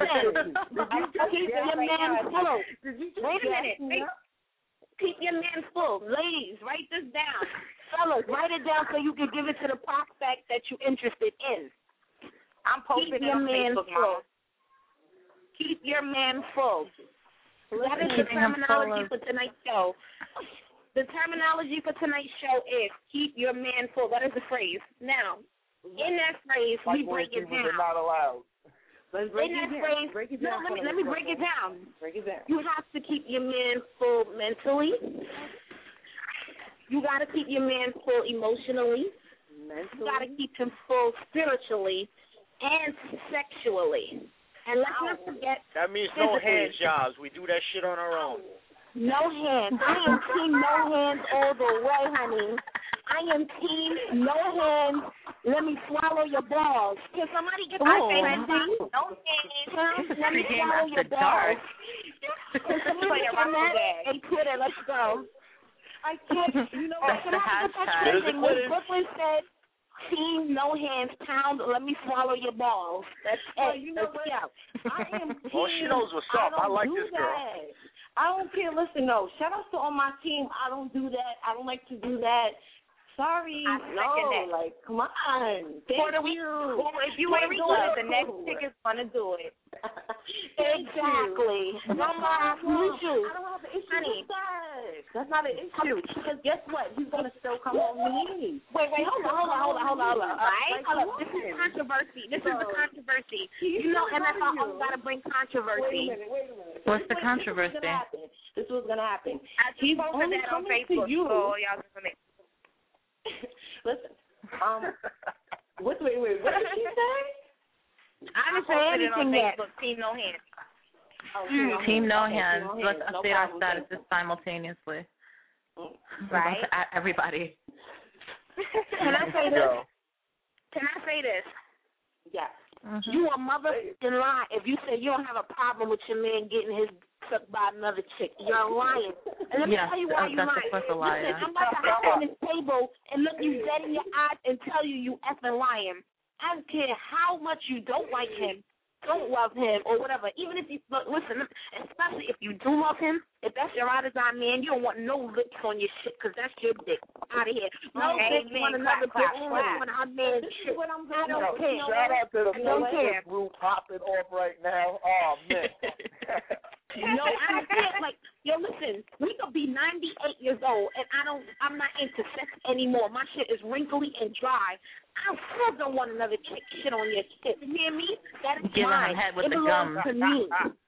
your man full. Wait a minute. Keep your man full. Ladies, write this down. Fellas, write it down so you can give it to the prospect that you're interested in. I'm posting it on Facebook, Mama. Keep your man full. That is the terminology for tonight's show. The terminology for tonight's show is keep your man full. That is the phrase. Now, in that phrase, we break it down. Not allowed. Let's break in it that down. phrase, break it down. let me break it down. Break it down. You have to keep your man full mentally. You got to keep your man full emotionally. You got to keep him full spiritually and sexually. And let's not forget. That means no hand jobs. We do that shit on our own. No hands. I am team no hands all the way, honey. I am team no hands. Let me swallow your balls. Can somebody get my hands? No hands. Let me swallow your balls. Can somebody get that? Hey, Twitter, let's go. I can't. You know what? Can I get that? Brooklyn said, team no hands pound. Let me swallow your balls. That's it. You know what? I am team. Oh, she knows what's up. I like this girl. I don't care. Listen, no. Shout out to all my team. I don't do that. I don't like to do that. Sorry. No. Like, come on. Thank you. Well, if you ain't doing it, the next chick is going to do it. Exactly. Mama, I don't have an issue with that. That's not an issue. Because guess what? He's going to still come on me. Wait, hold on. Right? Hold up. This is controversy. This is the controversy. You know NFL always got to bring controversy. Wait a minute. What's the controversy? This was going to happen. He's posted that on Facebook. So y'all just make. Listen. Wait. What did she say? I didn't say anything yet. Team no hands. Team no hands. Let's update our statuses simultaneously. Right. Everybody. Can I say this? Yes. Mm-hmm. You a mother-in lie if you say you don't have a problem with your man getting his sucked by another chick. You're lying. And let me tell you why you're lying. Listen, I'm about to hop on this table and look you dead in your eyes and tell you effing lying. I don't care how much you don't like him, don't love him, or whatever. Even if you, listen, especially if you do love him, if that's your ride or die man, you don't want no lips on your shit because that's your dick. Out of here. No bitch want another bitch on our man's shit. I don't care. Shout out to the care. group popping off right now. Oh, man. No, I don't care. Like, yo, listen, we could be 98 years old, and I'm not into sex anymore. My shit is wrinkly and dry. I still don't want another chick shit on your shit. You hear me? That is mine. It belongs to me.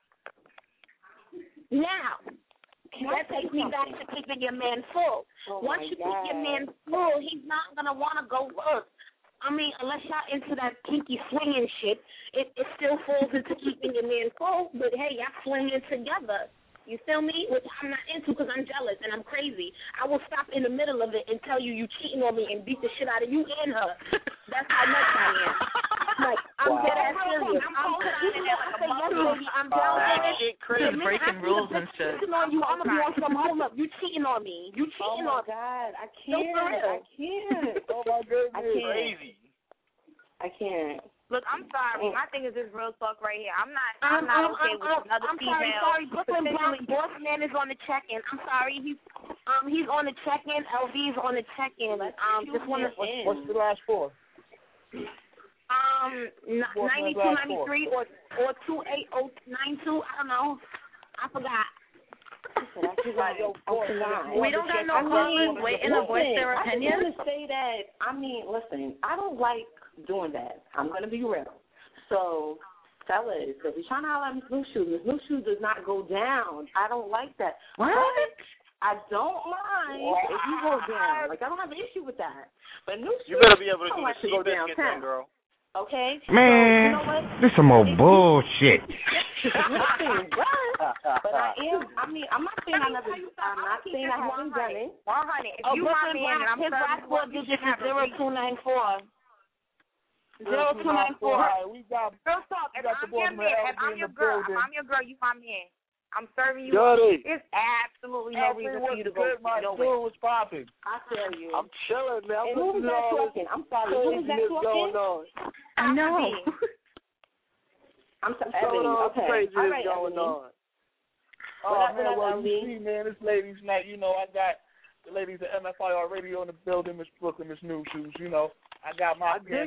Now, that takes me back to keeping your man full. Once you keep your man full, he's not going to want to go work. I mean, unless y'all into that kinky swinging shit, it still falls into keeping your man full, but hey, y'all swinging together. You feel me? Which I'm not into because I'm jealous and I'm crazy. I will stop in the middle of it and tell you cheating on me and beat the shit out of you and her. That's how much I am. Like, I'm dead ass serious. I'm down with it. Shit crazy. Breaking rules and shit. On you, I'm gonna be on some hold up. You cheating on me. You cheating on me. Oh my God, I can't. Oh my goodness. I can't. Crazy. I can't. Look, I'm sorry. My thing is this real talk right here. I'm not okay with another female. I'm sorry. Brooklyn Boss Man is on the check-in. I'm sorry. He's on the check-in. LV is on the check-in. Just want to. What's the last four? 9293 or 28092. I don't know. I forgot. We don't got no callers waiting to voice their opinion. I want to say that, listen, I don't like doing that. I'm going to be real. So, fellas, if you're trying to holler at Miss Blue Shoes, Miss Blue Shoes does not go down. I don't like that. What? I don't mind if you go down. Like, I don't have an issue with that. But New Shoes, you better be able to do like the sea biscuit thing, girl. Okay? Man, so, you know what? This some more bullshit. But I'm not saying I haven't done it. 100. If you my man and I'm his last four digits is 0294. 0294. Right, we got. Real talk. If I'm your man, if I'm your girl, you my man. I'm serving you. There's absolutely no reason for you to go nowhere. Was popping. I tell you. I'm chilling, man. And who was that talking? I'm sorry. Who was that talking? I know. I'm sorry. Okay. Crazy All is right, going on. Oh, man, well, you see, man, this ladies' night, you know, I got the ladies at MFIR Radio in the building, Miss Brooklyn, Miss New Shoes, you know. I got my piano,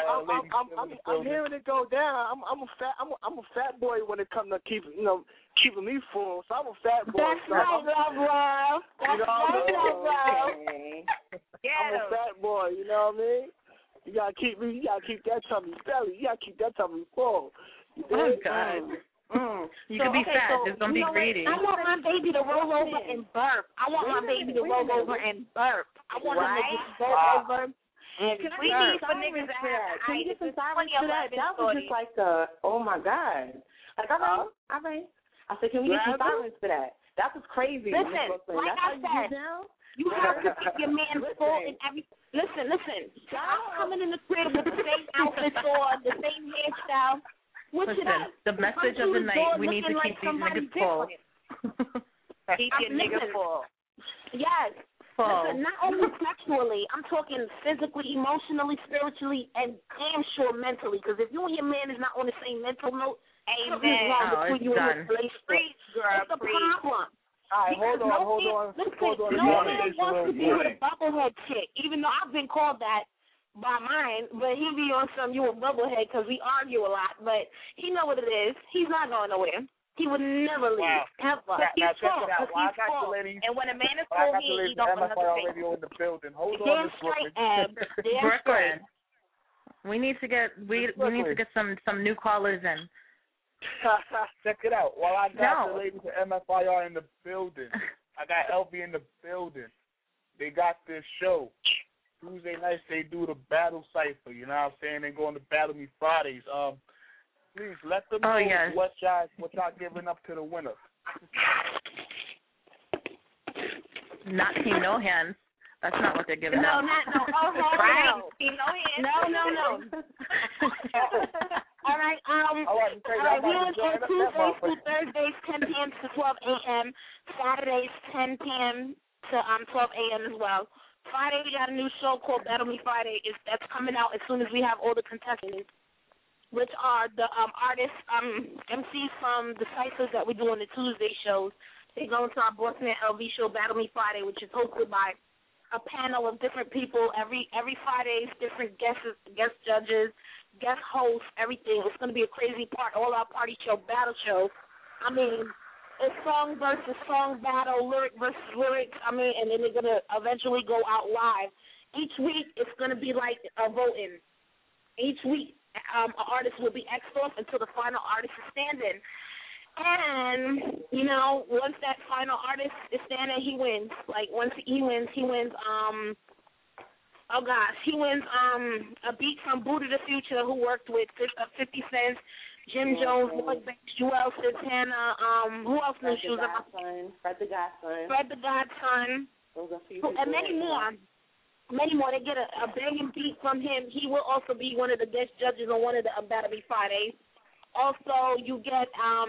I'm hearing it go down. I'm a fat boy when it comes to keeping me full. So I'm a fat boy. That's right, love. That's right, love. I'm a fat boy. You know what I mean? You gotta keep that tummy belly. You gotta keep that tummy full. Oh God. You can be fat, just don't be greedy. I want my baby to roll over and burp. I want my baby to roll over and burp. I want him to just roll over. And we need some niggas that have Can you get some silence to that? That was just like oh my God. Like, all right. I said, can we get some silence to that? That was crazy. Listen, like I said, you have to keep your man full in every. Listen. I'm coming in the crib with the same outfit on, the same hairstyle. Listen, the message of the night, we need to keep these niggas full. Keep your nigga full. Yes. Listen, not only sexually, I'm talking physically, emotionally, spiritually, and damn sure mentally. Because if you and your man is not on the same mental note, something's wrong between you and the relationship. It's a problem. All right, hold on. Listen, no man wants to be with a bubblehead chick, even though I've been called that by mine, but he be on some you a bubblehead because we argue a lot, but he know what it is. He's not going nowhere. He would never leave, ever. Now check it out. Well, I got the ladies. And when a man is full, he don't want another thing. Radio in the building. Hold on, Miss Brooklyn. We need to get some new callers in. Check it out. Well, I got the ladies at MFIR in the building. I got LV in the building. They got this show. Tuesday nights they do the battle cipher. You know what I'm saying? They go on the Battle Me Fridays. Please let them know what y'all giving up to the winner. Not Team No Hands. That's not what they're giving up. No. Oh, right. Team No Hands. No. All right. We on Tuesdays through Thursdays, 10 p.m. to 12 a.m. Saturdays, 10 p.m. to 12 a.m. as well. Friday, we got a new show called Battle Me Friday. That's coming out as soon as we have all the contestants, which are the artists, MCs from the ciphers that we do on the Tuesday shows. They go into our Boston and LV show, Battle Me Friday, which is hosted by a panel of different people. Every Friday's different guest judges, guest hosts, everything. It's going to be a crazy part, all our party show, battle show. I mean, it's song versus song battle, lyric versus lyric. I mean, and then they're going to eventually go out live. Each week, it's going to be like a voting. Each week, an artist will be X'd off until the final artist is standing. And, you know, once that final artist is standing, he wins. Like, once he wins, he wins a beat from Buddha the Future, who worked with 50 Cent, Jim Jones, Lloyd Banks, Joel Santana, who else knows shoes? Fred the Godson. And many more. They get a banging beat from him. He will also be one of the guest judges on one of the Battle Me Fridays. Also, you get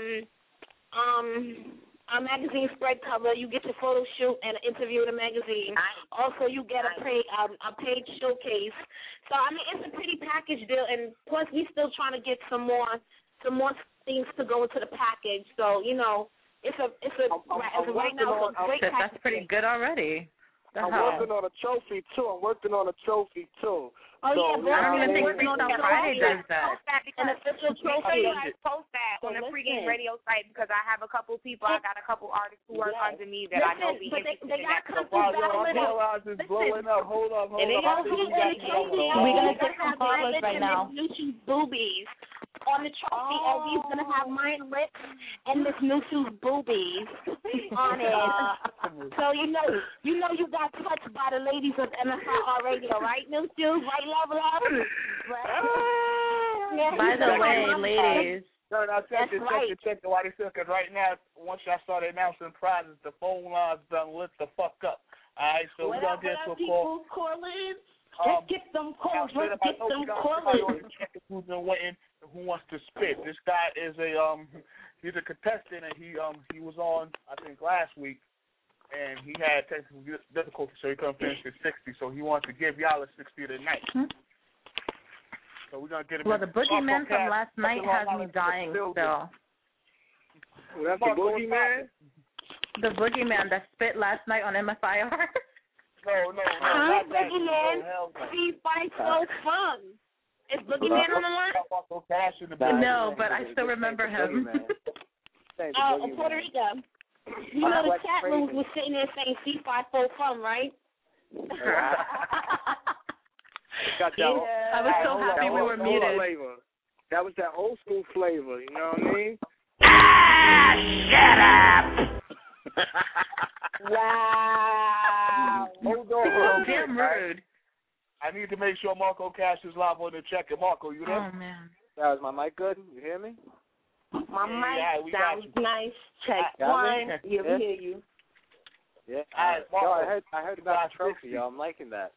a magazine spread cover. You get your photo shoot and an interview in the magazine. Also, you get a page showcase. So, I mean, it's a pretty package deal. And plus, we still trying to get some more things to go into the package. So, you know, it's a great package. That's pretty good already. I'm working on a trophy too. Oh, yeah, I don't even think Freestyle Friday does that. An official trophy. I post that on the pregame radio site because I have a couple people. I got a couple artists who work under me that I know be interested in that. Hold on. We're gonna get some callers right now. Boobies on the trophy, and he's gonna have mine lips and Miss New Shoes boobies on it. So you know you got touched by the ladies of MFIR Radio, right, New Shoes? Right, love? Right. By the way, ladies. No, check it, why they still, because right now, once y'all started announcing prizes, the phone lines done lit the fuck up. All right, so we're going to get to a call. Let's get them calls. Let's get them calls. Who wants to spit? This guy is he's a contestant, and he was on, I think, last week, and he had technical difficulties, so he couldn't finish his 60, so he wants to give y'all a 60 tonight. So we're going to get him. Well, the boogeyman from last night has me dying still. Well, that's the boogeyman? The boogeyman that spit last night on MFIR. No. Hi, boogeyman. See, fight so fun. Is boogeyman on the line? No, but I still remember him. In Puerto Rico. You know the chat rooms was sitting there saying C5 so fun, right? I was so happy we were muted. Flavor. That was that old school flavor, you know what I mean? Shut up! Wow. Hold on. Damn rude. I need to make sure Marco Cash is live on the check. And Marco, you there? Oh, man. Is my mic good? You hear me? My mic sounds nice. Check one. Yeah, we hear you. Yeah. Marco, I heard about the trophy, y'all. I'm liking that.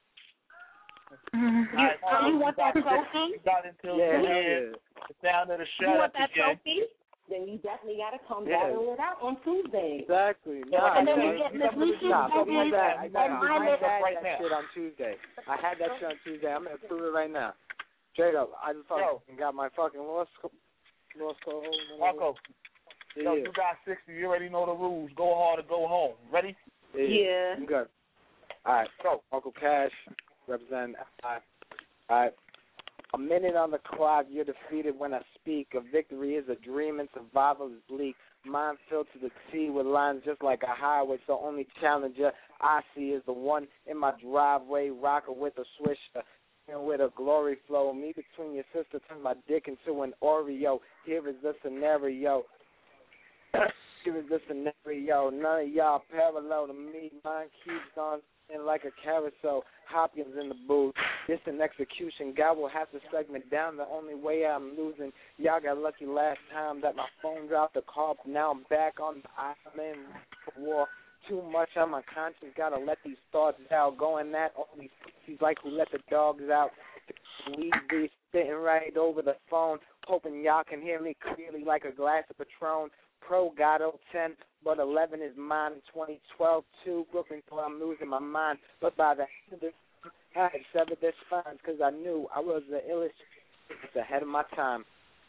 You want that trophy? Yeah. The sound of the show. You want that trophy? Then you definitely got to come battle it out on Tuesday. Exactly. And then we get Miss Lucy I had that shit on Tuesday. I had that shit on Tuesday. I'm going to prove it right now. Straight up. I just fucking got my fucking lost code. Marco, you got 60. You already know the rules. Go hard or go home. Ready? Yeah. I'm good. All right. So, Uncle Cash, representing All right. A minute on the clock, you're defeated when I speak. A victory is a dream and survival is bleak. Mine filled to the T with lines just like a highway, so only challenger I see is the one in my driveway, rocker with a swisher and with a glory flow. Me between your sister turn my dick into an Oreo. Here is the scenario. Here is the scenario. None of y'all parallel to me. Mine keeps on in like a carousel. Hopkins in the booth. This an execution. God will have to segment down. The only way I'm losing. Y'all got lucky last time that my phone dropped the call. Now I'm back on the island for war. Too much on my conscience. Gotta let these thoughts out. Going at all these pussies like who let the dogs out. We be sitting right over the phone, hoping y'all can hear me clearly like a glass of Patron. Pro got 10, but 11 is mine in 2012 too. Brooklyn thought I'm losing my mind, but by the end of this, I had severed their spines because I knew I was the illest. It's ahead of my time.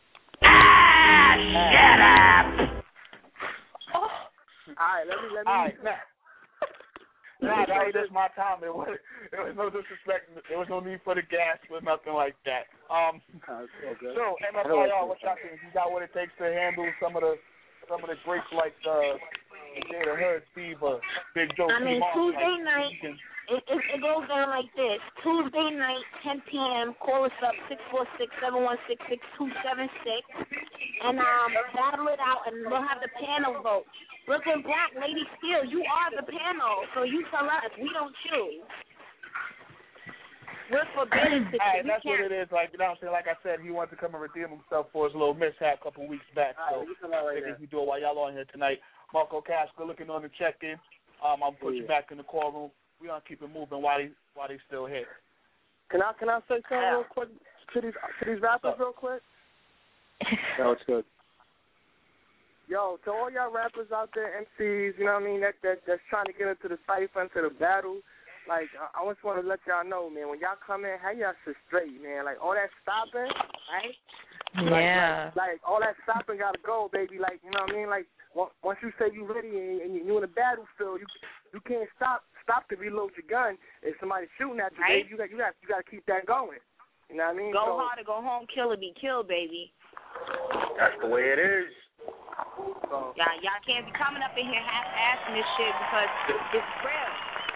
Shut up! All right, let me. All right, now, that was just my time. There was no disrespect. There was no need for the gas or nothing like that. So, MFIR, what y'all think? You got what it takes to handle some of the greats like Jada Hood, Steve, Big Joe. I mean, Tuesday night, it goes down like this. Tuesday night, 10 p.m., call us up, 646-716-6276, and battle it out, and we'll have the panel vote. Brooklyn Black, Lady Steel, you are the panel, so you tell us. We don't choose. We're forbidden to choose. That's what it is. Like, you know what I'm saying? Like I said, he wanted to come and redeem himself for his little mishap a couple weeks back. So I think we do it while y'all on here tonight. Marco Cash, good looking on the check-in. I'm going to put you back in the call room. We're going to keep it moving while they still here. Can I say something real quick to these rappers real quick? No, it's good. Yo, to all y'all rappers out there, MCs, you know what I mean, that's trying to get into the cipher, into the battle, like, I just want to let y'all know, man, when y'all come in, have y'all shit straight, man. Like, all that stopping, right? Yeah. Like all that stopping got to go, baby. Like, you know what I mean? Like, once you say you ready and you in the battlefield, you can't stop to reload your gun. If somebody's shooting at you, right? Baby, you got to keep that going. You know what I mean? Go hard or go home, kill or be killed, baby. That's the way it is. Y'all can't be coming up in here half-assing this shit because it's real.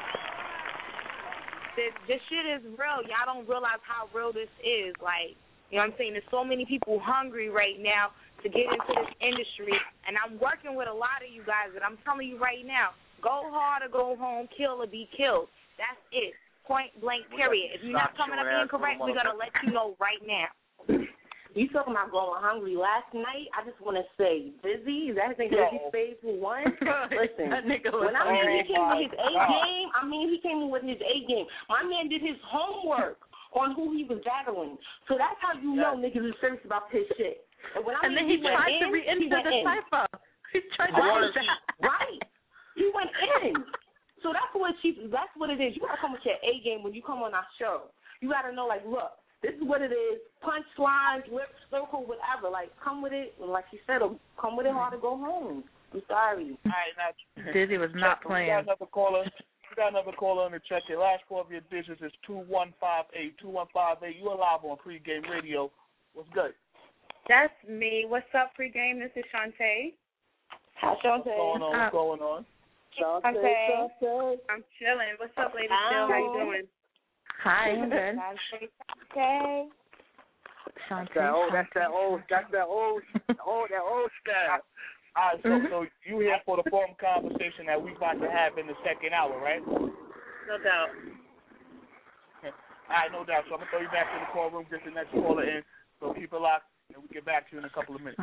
This shit is real. Y'all don't realize how real this is. Like, you know what I'm saying? There's so many people hungry right now to get into this industry, and I'm working with a lot of you guys, and I'm telling you right now, go hard or go home, kill or be killed. That's it. Point blank, period. If you're not coming up being correct, we're going to let you know right now. You talking about going hungry? Last night, I just want to say, Dizzy, is that his name? Dizzy Spades who won? Listen, when I mean he came with his A game, I mean he came with his A game. My man did his homework on who he was battling. So that's how you know niggas is serious about his shit. And, when I mean, then he tried to re-enter the cipher. He tried to Right. He went in. So that's what it is. You gotta come with your A game when you come on our show. You gotta know, like, look, this is what it is. Punch lines, lip, circle, whatever. Like, come with it. And like she said, come with it hard to go home. I'm sorry. All right, now. Dizzy was not playing. We got another caller on the check. Your last 4 of your digits is 2158. 2158. You are live on Pregame Radio. What's good? That's me. What's up, Pregame? This is Shantae. Hi, Shantae. What's going on? Shantae. I'm chilling. What's up, ladies? How you doing? Hi, I'm good. Okay. That's that old style. All right, so you here for the forum conversation that we about to have in the second hour, right? No doubt. All right, no doubt. So I'm gonna throw you back to the call room, get the next caller in. So keep it locked, and we'll get back to you in a couple of minutes.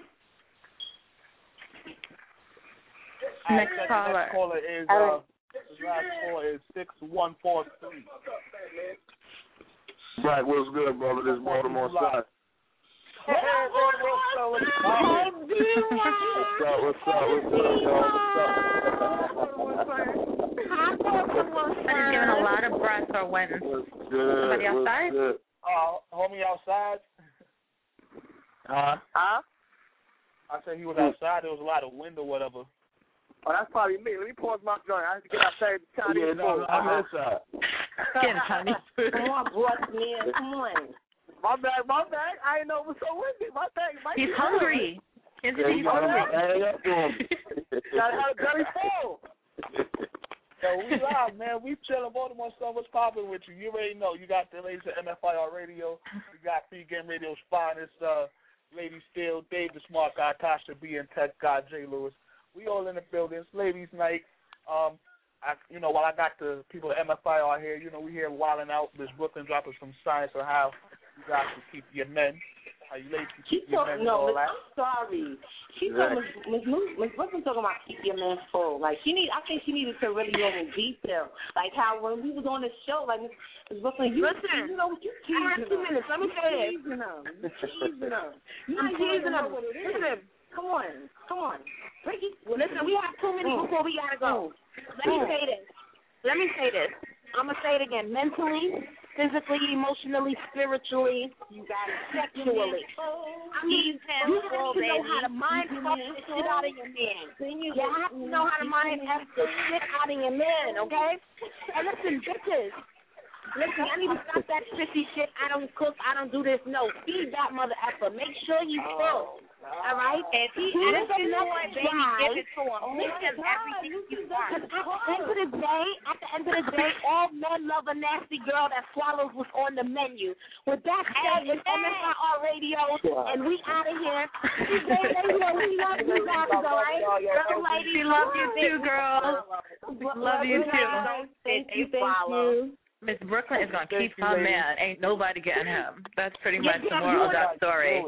Next caller. Next caller is the last caller is 6143. Right, what's good, brother? This is Baltimore Side. What's Somebody's giving a lot of breath or when. Somebody outside? Homie outside. Huh? I said he was outside. There was a lot of wind or whatever. Oh, that's probably me. Let me pause my joint. I have to get outside the Chinese food. I'm inside. Get Chinese food. Come on, boss man. Come on. My bad. I didn't know it was so windy. My bad. He's hungry. He's hungry. Hang up for him. Got a belly full. So we live, man. We chilling. Baltimore Sun. What's popping with you? You already know. You got the ladies at MFIR Radio. You got Pregame Radio's finest, Lady Steele, Dave the Smart Guy, Tasha B, and Tech Guy, J. Lewis. We all in the building. It's ladies' night. While I got the people at MFIR here, we here wilding out. Miss Brooklyn dropping some science on how you guys can keep your men. How you ladies can keep your men and all that. I'm sorry. She told Miss Brooklyn talking about keep your man full. Like I think she needed to really go in detail. Like how when we was on the show, like Miss Brooklyn, you know what you teasing. 2 minutes. Let me say this. Teasing them. You're not teasing them. Listen. Come on. Listen, we have 2 minutes before we gotta go. Let me say this. I'm gonna say it again. Mentally, physically, emotionally, spiritually, you got it. Sexually. I mean, you have to know how to mind fuck the shit out of your man. You have to know how to mind fuck the shit out of your man, okay? And listen, bitches. Listen, I need to stop that pissy shit. I don't cook. I don't do this. No, feed that mother effer. Make sure you full. All right? If he asks you for it, baby, give it to him. Give him everything you want. At the end of the day, all men love a nasty girl that swallows what's on the menu. With that said, it's MFIR Radio, and we out of here. We love you guys, all right? We love you too, girls. Love you too. Thank you. Miss Brooklyn is gonna keep her man. Ain't nobody getting him. That's pretty much the moral of that story.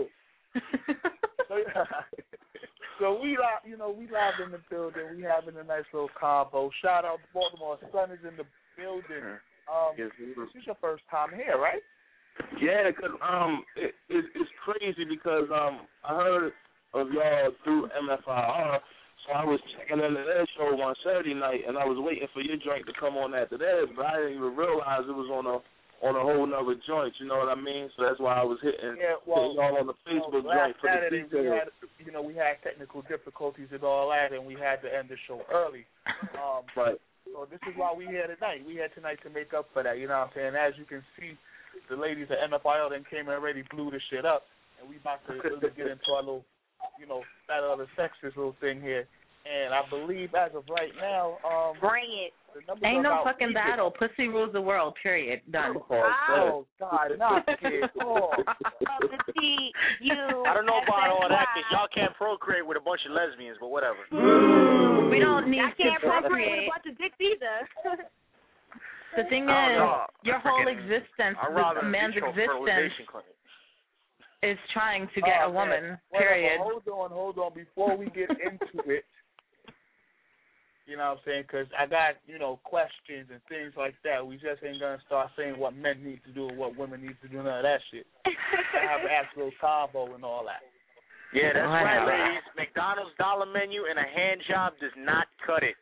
So we live in the building. We having a nice little combo. Shout out to Baltimore Sun is in the building. This is your first time here, right? Yeah, because it's crazy because I heard of y'all through MFIR. So I was checking into their show one Saturday night, and I was waiting for your joint to come on after theirs, but I didn't even realize it was on a whole nother joint. You know what I mean? So that's why I was hitting y'all on the Facebook joint for the details. We had technical difficulties and all that, and we had to end the show early. Right. So this is why we here tonight. We here tonight to make up for that. You know what I'm saying? As you can see, the ladies at MFIL then came and already blew the shit up, and we about to really get into our little, battle of the sexes little thing here. And I believe as of right now, bring it. Ain't no fucking battle. Pussy rules the world. Period. Done. Oh God, not kid. I don't know about all that because y'all can't procreate with a bunch of lesbians, but whatever. We don't need to with procreate. a bunch of dicks either. The thing is, your whole existence, a man's existence. is trying to get a woman. Period. Hold on. Before we get into it, you know what I'm saying? Because I got, questions and things like that. We just ain't going to start saying what men need to do and what women need to do, none of that shit. I have an actual combo and all that. Yeah, that's right, ladies. McDonald's dollar menu and a hand job does not cut it.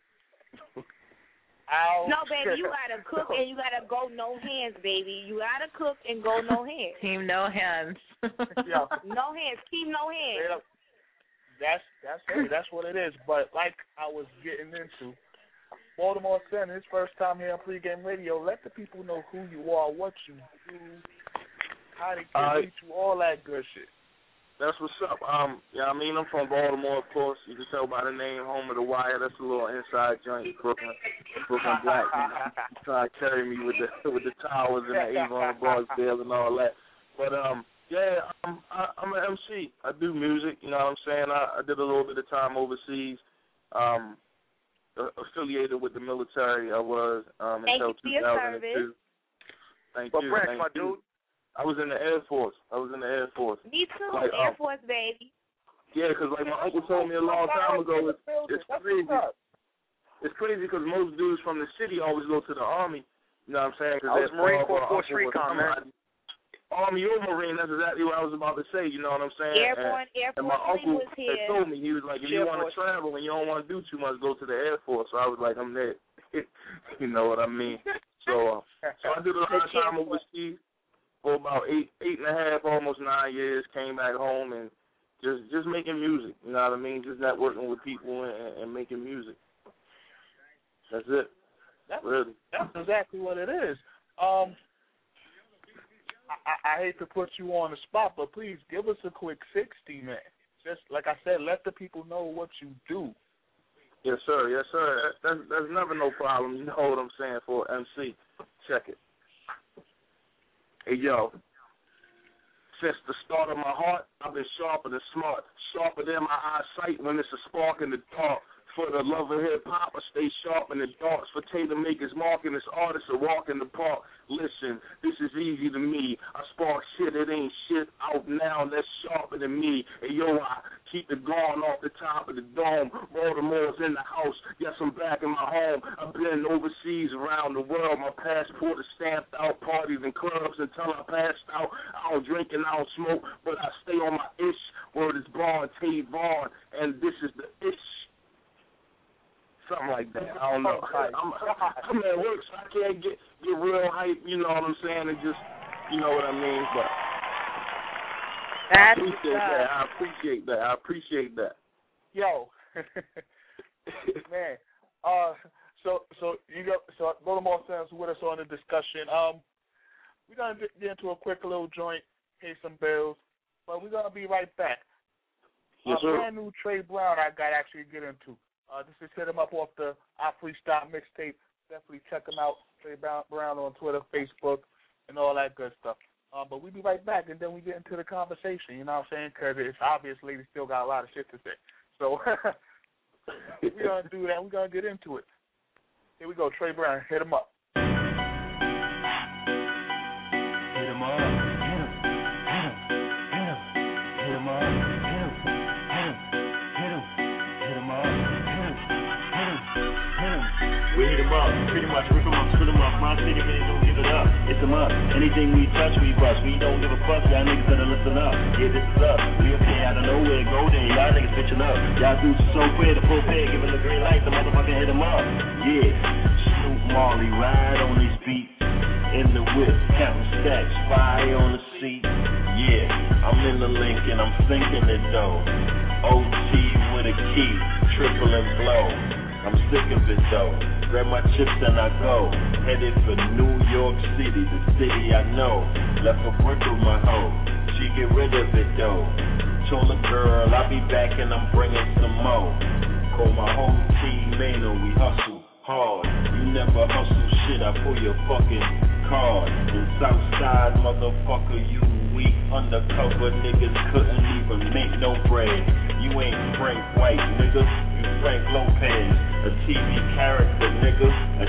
No, baby, you got to cook and you got to go no hands, baby. You got to cook and go no hands. Team no hands. No hands. Team no hands. That's what it is. But like I was getting into, Baltimore Sun, his first time here on Pregame Radio. Let the people know who you are, what you do, how they can reach you, all that good shit. That's what's up. I'm from Baltimore, of course. You can tell by the name, home of the Wire. That's a little inside joint, Brooklyn Black. You try to carry me with the towers and the Avon Barksdale and all that. But I'm an MC. I do music. You know what I'm saying? I did a little bit of time overseas. Affiliated with the military. I was until 2002. Thank you. Thank you. Dude. I was in the Air Force. Me too, Air Force, baby. Yeah, because like my uncle told me a long time ago, it's crazy. It's crazy because most dudes from the city always go to the Army. You know what I'm saying? I was Marine Corps Force Recon, man. Army or Marine, that's exactly what I was about to say, you know what I'm saying? Air Force and my uncle was here. had told me, he was like, if you want to travel and you don't want to do too much, go to the Air Force. So I was like, I'm there. You know what I mean? So I did a lot of time overseas. For about eight and a half, almost 9 years, came back home and just making music. You know what I mean? Just networking with people and making music. That's it. That's exactly what it is. I hate to put you on the spot, but please give us a quick 60, man. Just like I said, let the people know what you do. Yes, sir. Yes, sir. That's never no problem. You know what I'm saying for MC. Check it. Hey, yo, since the start of my heart, I've been sharper than smart, sharper than my eyesight when it's a spark in the dark. For the love of hip-hop, I stay sharp in the darks. For Taylor Maker's marking this artist a walk in the park. Listen, this is easy to me. I spark shit, it ain't shit out now that's sharper than me. And yo, I keep it going off the top of the dome. Baltimore's in the house. Yes, I'm back in my home. I've been overseas around the world. My passport is stamped out. Parties and clubs until I passed out. I don't drink and I don't smoke, but I stay on my ish. Word is Vaughn, Tavon, and this is the ish. Something like that. I don't know. I'm at work, so I can't get real hype, you know what I'm saying, and just, you know what I mean, but I appreciate that. Yo, man. So Baltimore Sun's with us on the discussion. We're gonna get into a quick little joint, pay some bills, but we're gonna be right back. Yes, sir. Brand new Trey Brown I got to actually get into. This is hit him up off the I Freestyle mixtape. Definitely check him out. Trey Brown on Twitter, Facebook, and all that good stuff. But we'll be right back, and then we get into the conversation, you know what I'm saying? Because it's obvious ladies still got a lot of shit to say. So we're going to do that. We're going to get into it. Here we go. Trey Brown, hit him up. Hit him up. We hit him up, pretty much rip him up, split him up. My city man don't give it up. It's him up. Anything we touch, we bust. We don't give a fuck. Y'all niggas better listen up. Yeah, this is up. We appear out of nowhere, golden. Y'all niggas bitching up. Y'all dudes so queer, the full pair, giving the green light. The motherfucker hit him up. Yeah, Snoop Marley ride on these beats. In the whip, counting stacks, fire on the seat. Yeah, I'm in the Lincoln, I'm thinking it though. OT with a key, triple and blow. I'm sick of it though. Grab my chips and I go. Headed for New York City, the city I know. Left a brick with my hoe. She get rid of it though. Told the girl I'll be back and I'm bringing some more. Call my whole team, man, and we hustle hard. You never hustle shit, I pull your fucking card. In Southside, motherfucker, you weak. Undercover niggas couldn't even make no bread. You ain't Frank White, nigga. You Frank Lopez. A TV character, nigga. A damn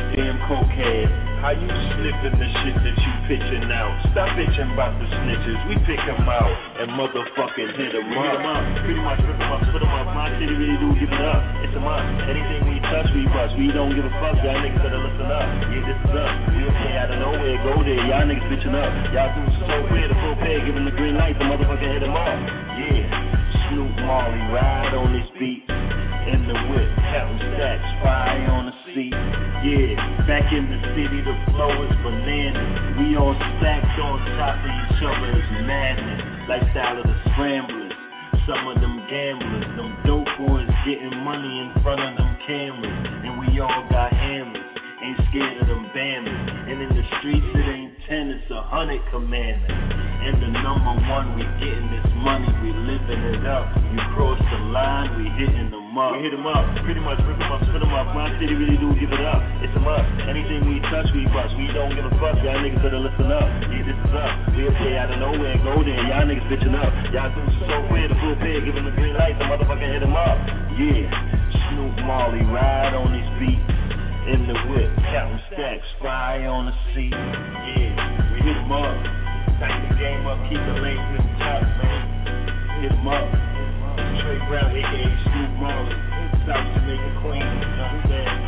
cokehead. How you sniffing the shit that you pitching out? Stop bitching about the snitches, we pick them out and motherfucking hit them up. Pretty much rip them up, split them up. My city really do give it up. It's a must. Anything we touch, we bust. We don't give a fuck. Y'all niggas better listen up. Yeah, this is us. We don't play out of nowhere. Go there. Y'all niggas bitching up. Y'all do so clear. The full pay, giving the green light. The motherfucking hit them up. Yeah. Snoop Marley ride on this beat. In the whip, counting stacks, fire on the seat. Yeah, back in the city, the flow is bananas. We all stacked on top of each other, it's madness. Lifestyle of the scramblers, some of them gamblers. Them dope boys getting money in front of them cameras. And we all got hammers, ain't scared of them bammers. And in the streets it ain't 10, it's 100 commandments. And the number one, we getting this money, we living it up. You cross the line, we hitting them up. We hit them up, pretty much rip them up, split them up. My city really do give it up. It's a must. Anything we touch, we bust. We don't give a fuck. Y'all niggas better listen up. Yeah, this is up. We'll play out of nowhere and go there. Y'all niggas bitching up. Y'all do so weird, the full pay, giving the green light. The motherfucking hit them up. Yeah, Snoop Marley ride on this beat. In the whip, counting stacks, fire on the seat. Yeah, we hit them up. Tighten the game up, keep the lanes in top, man. Hit them up. Trey Brown, a.k.a. Snoop Marley. South Jamaica Queen, you know what I'm saying?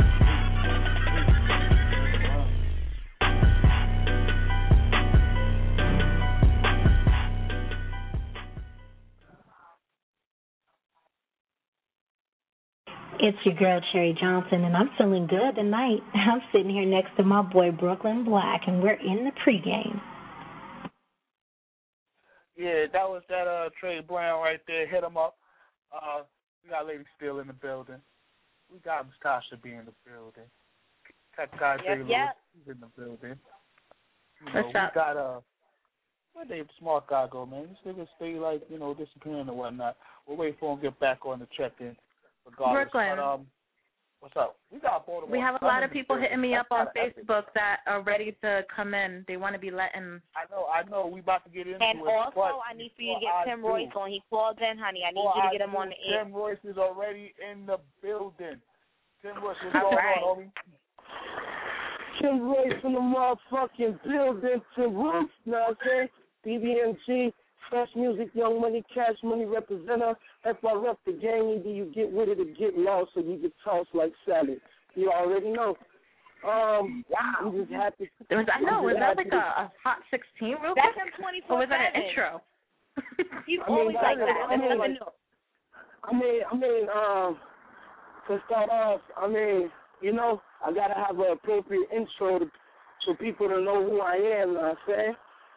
It's your girl, Cherry Johnson, and I'm feeling good tonight. I'm sitting here next to my boy, Brooklyn Black, and we're in the pregame. Yeah, that was that Trey Brown right there. Hit him up. We got Lady Steele in the building. We got Miss Tasha B in the building. Tech Guy Lewis is in the building. You know, we got where Dave the Smart Guy go, man? This nigga stay like, disappearing and whatnot. We'll wait for him to get back on the check-in. Regardless. Brooklyn. But, what's up? We got Baltimore. We have a lot of people hitting me up on Facebook that are ready to come in. They want to be letting. I know. We about to get into and it. And also, I need for you to get Tim Royce on. He called in, honey. I need you to get him on the air. Tim Royce is already in the building. Tim Royce, what's going on, homie? Tim Royce in the motherfucking building. Tim Royce, you know what I'm saying? BBMG. Fresh Music, Young Money, Cash Money Representative, FRF the gang. Either you get with it or get lost, so you get tossed like salad. You already know. Wow. I'm just happy. Was that like a Hot 16 real quick? That's him 24/7. Or was that an intro? He's always like that. I mean, to start off, I gotta have an appropriate intro so people to know who I am. You know what I'm saying?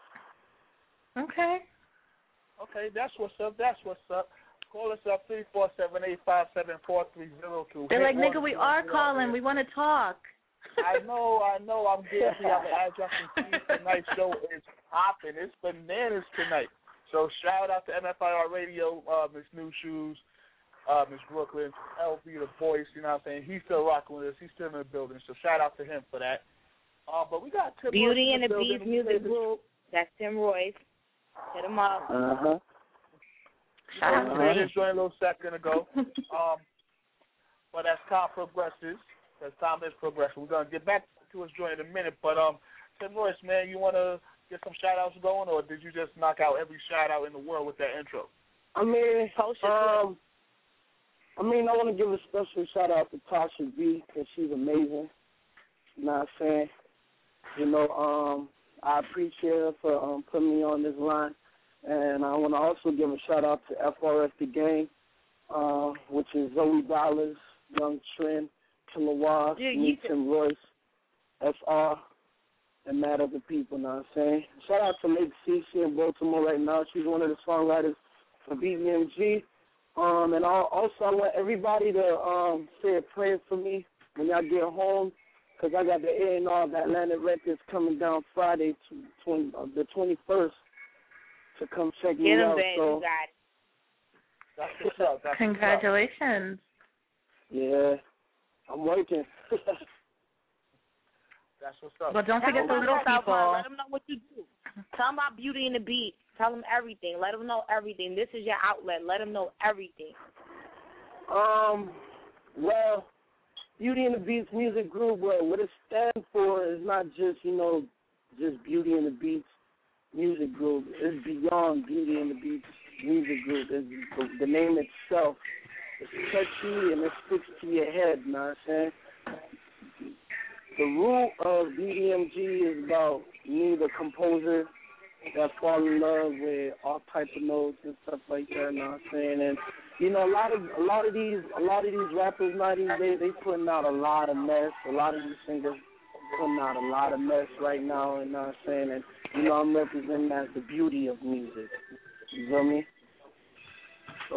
Okay, that's what's up. Call us up 347-857-4302. They're like, nigga, we are calling. We want to talk. I know. I'm getting to the address and see tonight's show is popping. It's bananas tonight. So shout out to MFIR Radio, Miss New Shoes, Miss Brooklyn, LB the voice. You know what I'm saying? He's still rocking with us. He's still in the building. So shout out to him for that. But we got Tim Beauty and the Beast Music Group. That's Tim Royce. Hit him up. Shout out to him. Just joined a little second ago. But as time progresses, we're going to get back to his joint in a minute. But Tim Royce, man, you want to get some shout-outs going, or did you just knock out every shout-out in the world with that intro? I want to give a special shout-out to Tasha B, because she's amazing. You know what I'm saying? I appreciate her for putting me on this line. And I want to also give a shout-out to FRF The Gang, which is Zoe Dollars, Young Trend, Kilowatt, me, Tim Royce, SR, and mad other people, you know what I'm saying? Shout out to Lake CC in Baltimore right now. She's one of the songwriters for BBMG. And also I want everybody to say a prayer for me when y'all get home, because I got the A&R of Atlantic Records coming down Friday, the 21st, to come check me out. So that's what's up. Congratulations. Yeah, I'm working. That's what's up. But don't forget the little people. Let them know what you do. Tell them about Beauty and the Beat. Tell them everything. Let them know everything. This is your outlet. Let them know everything. Well, Beauty and the Beats Music Group, what it stands for is not just, just Beauty and the Beats Music Group. It's beyond Beauty and the Beats Music Group. It's the name itself is catchy and it sticks to your head, you know what I'm saying? The root of BDMG is about me, the composer, that fall in love with all types of notes and stuff like that, you know what I'm saying? And a lot of these rappers nowadays, they putting out a lot of mess. A lot of these singers putting out a lot of mess right now, you know what I'm saying? And I'm representing as the beauty of music. You feel me? So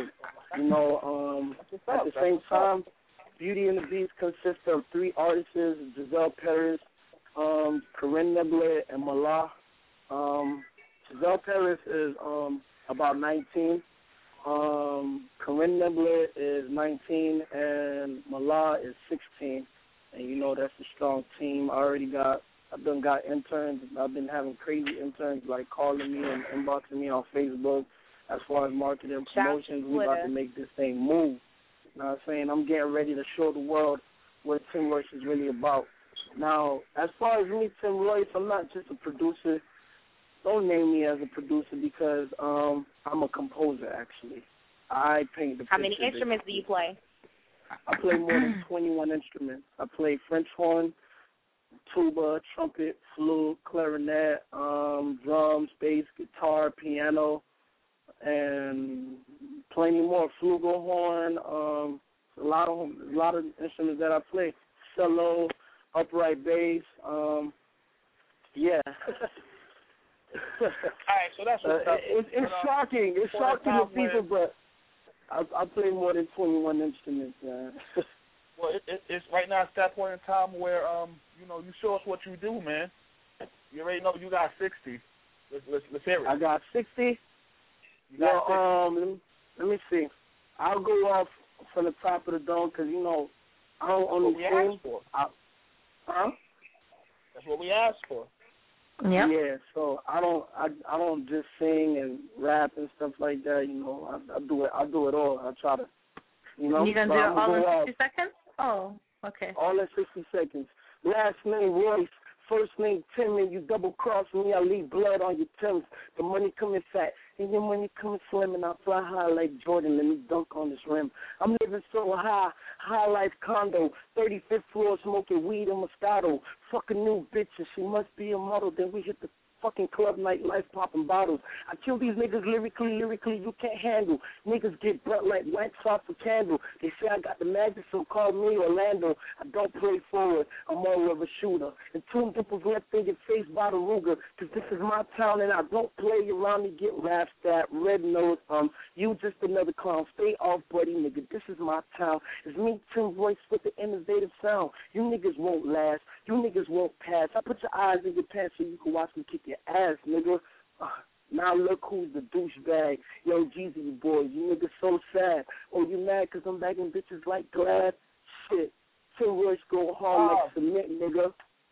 at the same time, Beauty and the Beats consists of 3 artists: Giselle Paris, Corinne Nebler, and Mala. Giselle Paris is about 19. Corinne Nebler is 19, and Mala is 16. And that's a strong team. I've done got interns. I've been having crazy interns like calling me and inboxing me on Facebook as far as marketing and promotions. We about to make this thing move. You know what I'm saying? I'm getting ready to show the world what Tim Royce is really about. Now, as far as me, Tim Royce, I'm not just a producer. Don't name me as a producer because I'm a composer, actually. I paint the picture. How many instruments do you play? I play more than 21 instruments. I play French horn, tuba, trumpet, flute, clarinet, drums, bass, guitar, piano, and plenty more. Flugelhorn, a lot of instruments that I play. Cello, upright bass, yeah. All right, so that's what's up. It's shocking. It's shocking to people, but I play more than 21 instruments, man. Well, it's right now. It's that point in time where you show us what you do, man. You already know you got 60. Let's hear it. I got 60. Let me see. I'll go off from the top of the dome because I don't only sing. That's what we asked for. Yeah. Yeah. So I don't just sing and rap and stuff like that. I do it all. I try to. You gonna do it all in 60 seconds? Oh, okay. All in 60 seconds. Last name Royce. First name Tim, and you double cross me, I leave blood on your Timbs. The money coming fat, and your money coming slim, and I fly high like Jordan, let me dunk on this rim. I'm living so high life condo, 35th floor, smoking weed and Moscato. Fucking new bitches, she must be a model. Then we hit the fucking club night, life popping bottles. I kill these niggas lyrically, you can't handle. Niggas get burnt like wax off a candle. They say I got the magic, so call me Orlando. I don't play forward, I'm more of a shooter. And two nipples left in your face by the Ruger, cause this is my town and I don't play around and get laughed at. Red nose, you just another clown. Stay off, buddy, nigga, this is my town. It's me, Tim Royce, with the innovative sound. You niggas won't last, you niggas won't pass. I put your eyes in your pants so you can watch me kick your ass, nigga. Now look who's the douchebag. Yo, Jeezy, you boys, you niggas so sad. Oh, you mad because I'm bagging bitches like Glad? Shit. Tim Royce go hard like cement, nigga.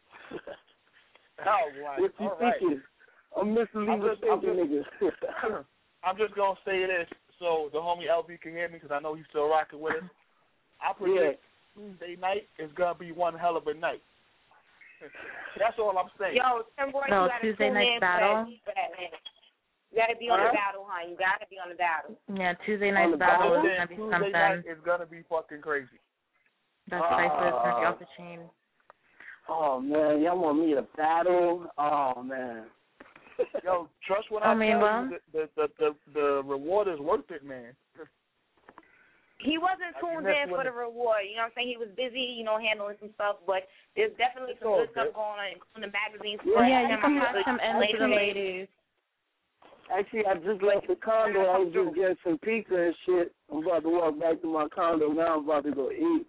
What you thinking? I'm missing niggas. I'm just going to say this so the homie LB can hear me because I know he's still rocking with us. I predict Tuesday night is going to be one hell of a night. That's all I'm saying. Yo, Tim Royce, you gotta Tuesday night's battle. You gotta be on the battle, huh? You gotta be on the battle. Yeah, Tuesday night's battle is gonna be something. Tuesday night is gonna be fucking crazy. That's what I said. It's gonna be off the chain. Oh man, y'all want me to battle? Oh man. Yo, trust what I tell you. The reward is worth it, man. He wasn't tuned in for the reward. You know what I'm saying? He was busy, handling some stuff, but there's definitely some good stuff going on, including the magazines. Yeah, you can watch some ends to the ladies. Actually, I just left the condo. I was just getting some pizza and shit. I'm about to walk back to my condo. Now I'm about to go eat.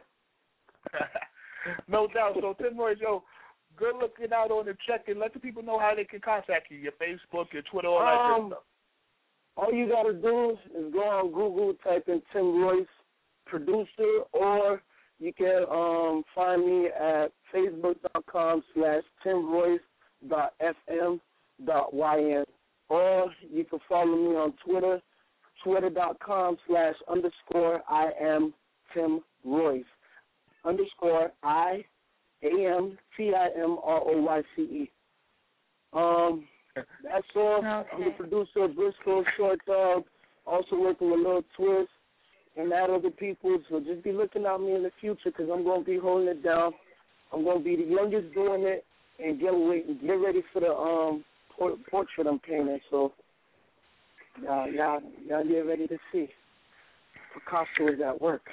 No doubt. So, Tim Royce, yo, good looking out on the check and let the people know how they can contact you, your Facebook, your Twitter, all that good stuff. All you got to do is go on Google, type in Tim Royce producer, or you can find me at facebook.com/timroyce.fm.yn, or you can follow me on Twitter, twitter.com/_I am Tim Royce. _IAMTIMROYCE. That's all. Okay. I'm the producer of Briscoe Short Dog, also working with Lil Twist and that other people. So just be looking at me in the future because I'm going to be holding it down. I'm going to be the youngest doing it and get ready for the portrait I'm painting. So y'all get ready to see. Picasso is at work.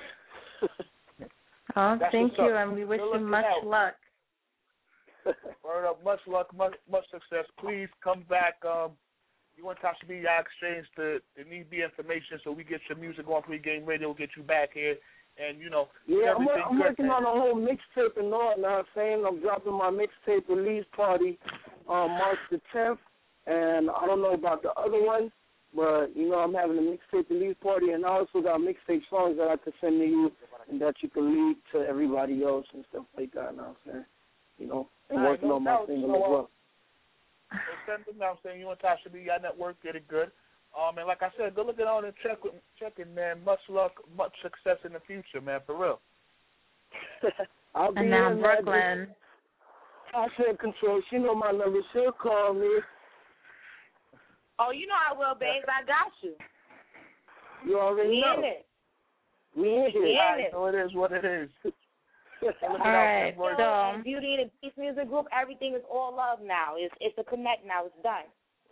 Thank you, and we wish you much luck. Word up, much luck, much success. Please come back. You want Tasha B? I exchange the need be information so we get your music on Pregame Radio. We'll get you back here, and I'm working on a whole mixtape and all. Now I'm saying I'm dropping my mixtape release party on March the 10th, and I don't know about the other one, but I'm having a mixtape release party, and I also got mixtape songs that I could send to you and that you can lead to everybody else and stuff like that. Now I'm saying, and working on my single as well. Send them. I'm saying you and Tasha B, y'all network, get it good. And like I said, go looking on and checking, man. Much luck, much success in the future, man, for real. I'll be and now in Brooklyn. Tasha in control. She know my number. She'll call me. Oh, you know I will, babes. I got you. You already know. We in it. So it is what it is. All right. So Beauty and the Beast Music Group, everything is all love now. It's a connect now. It's done.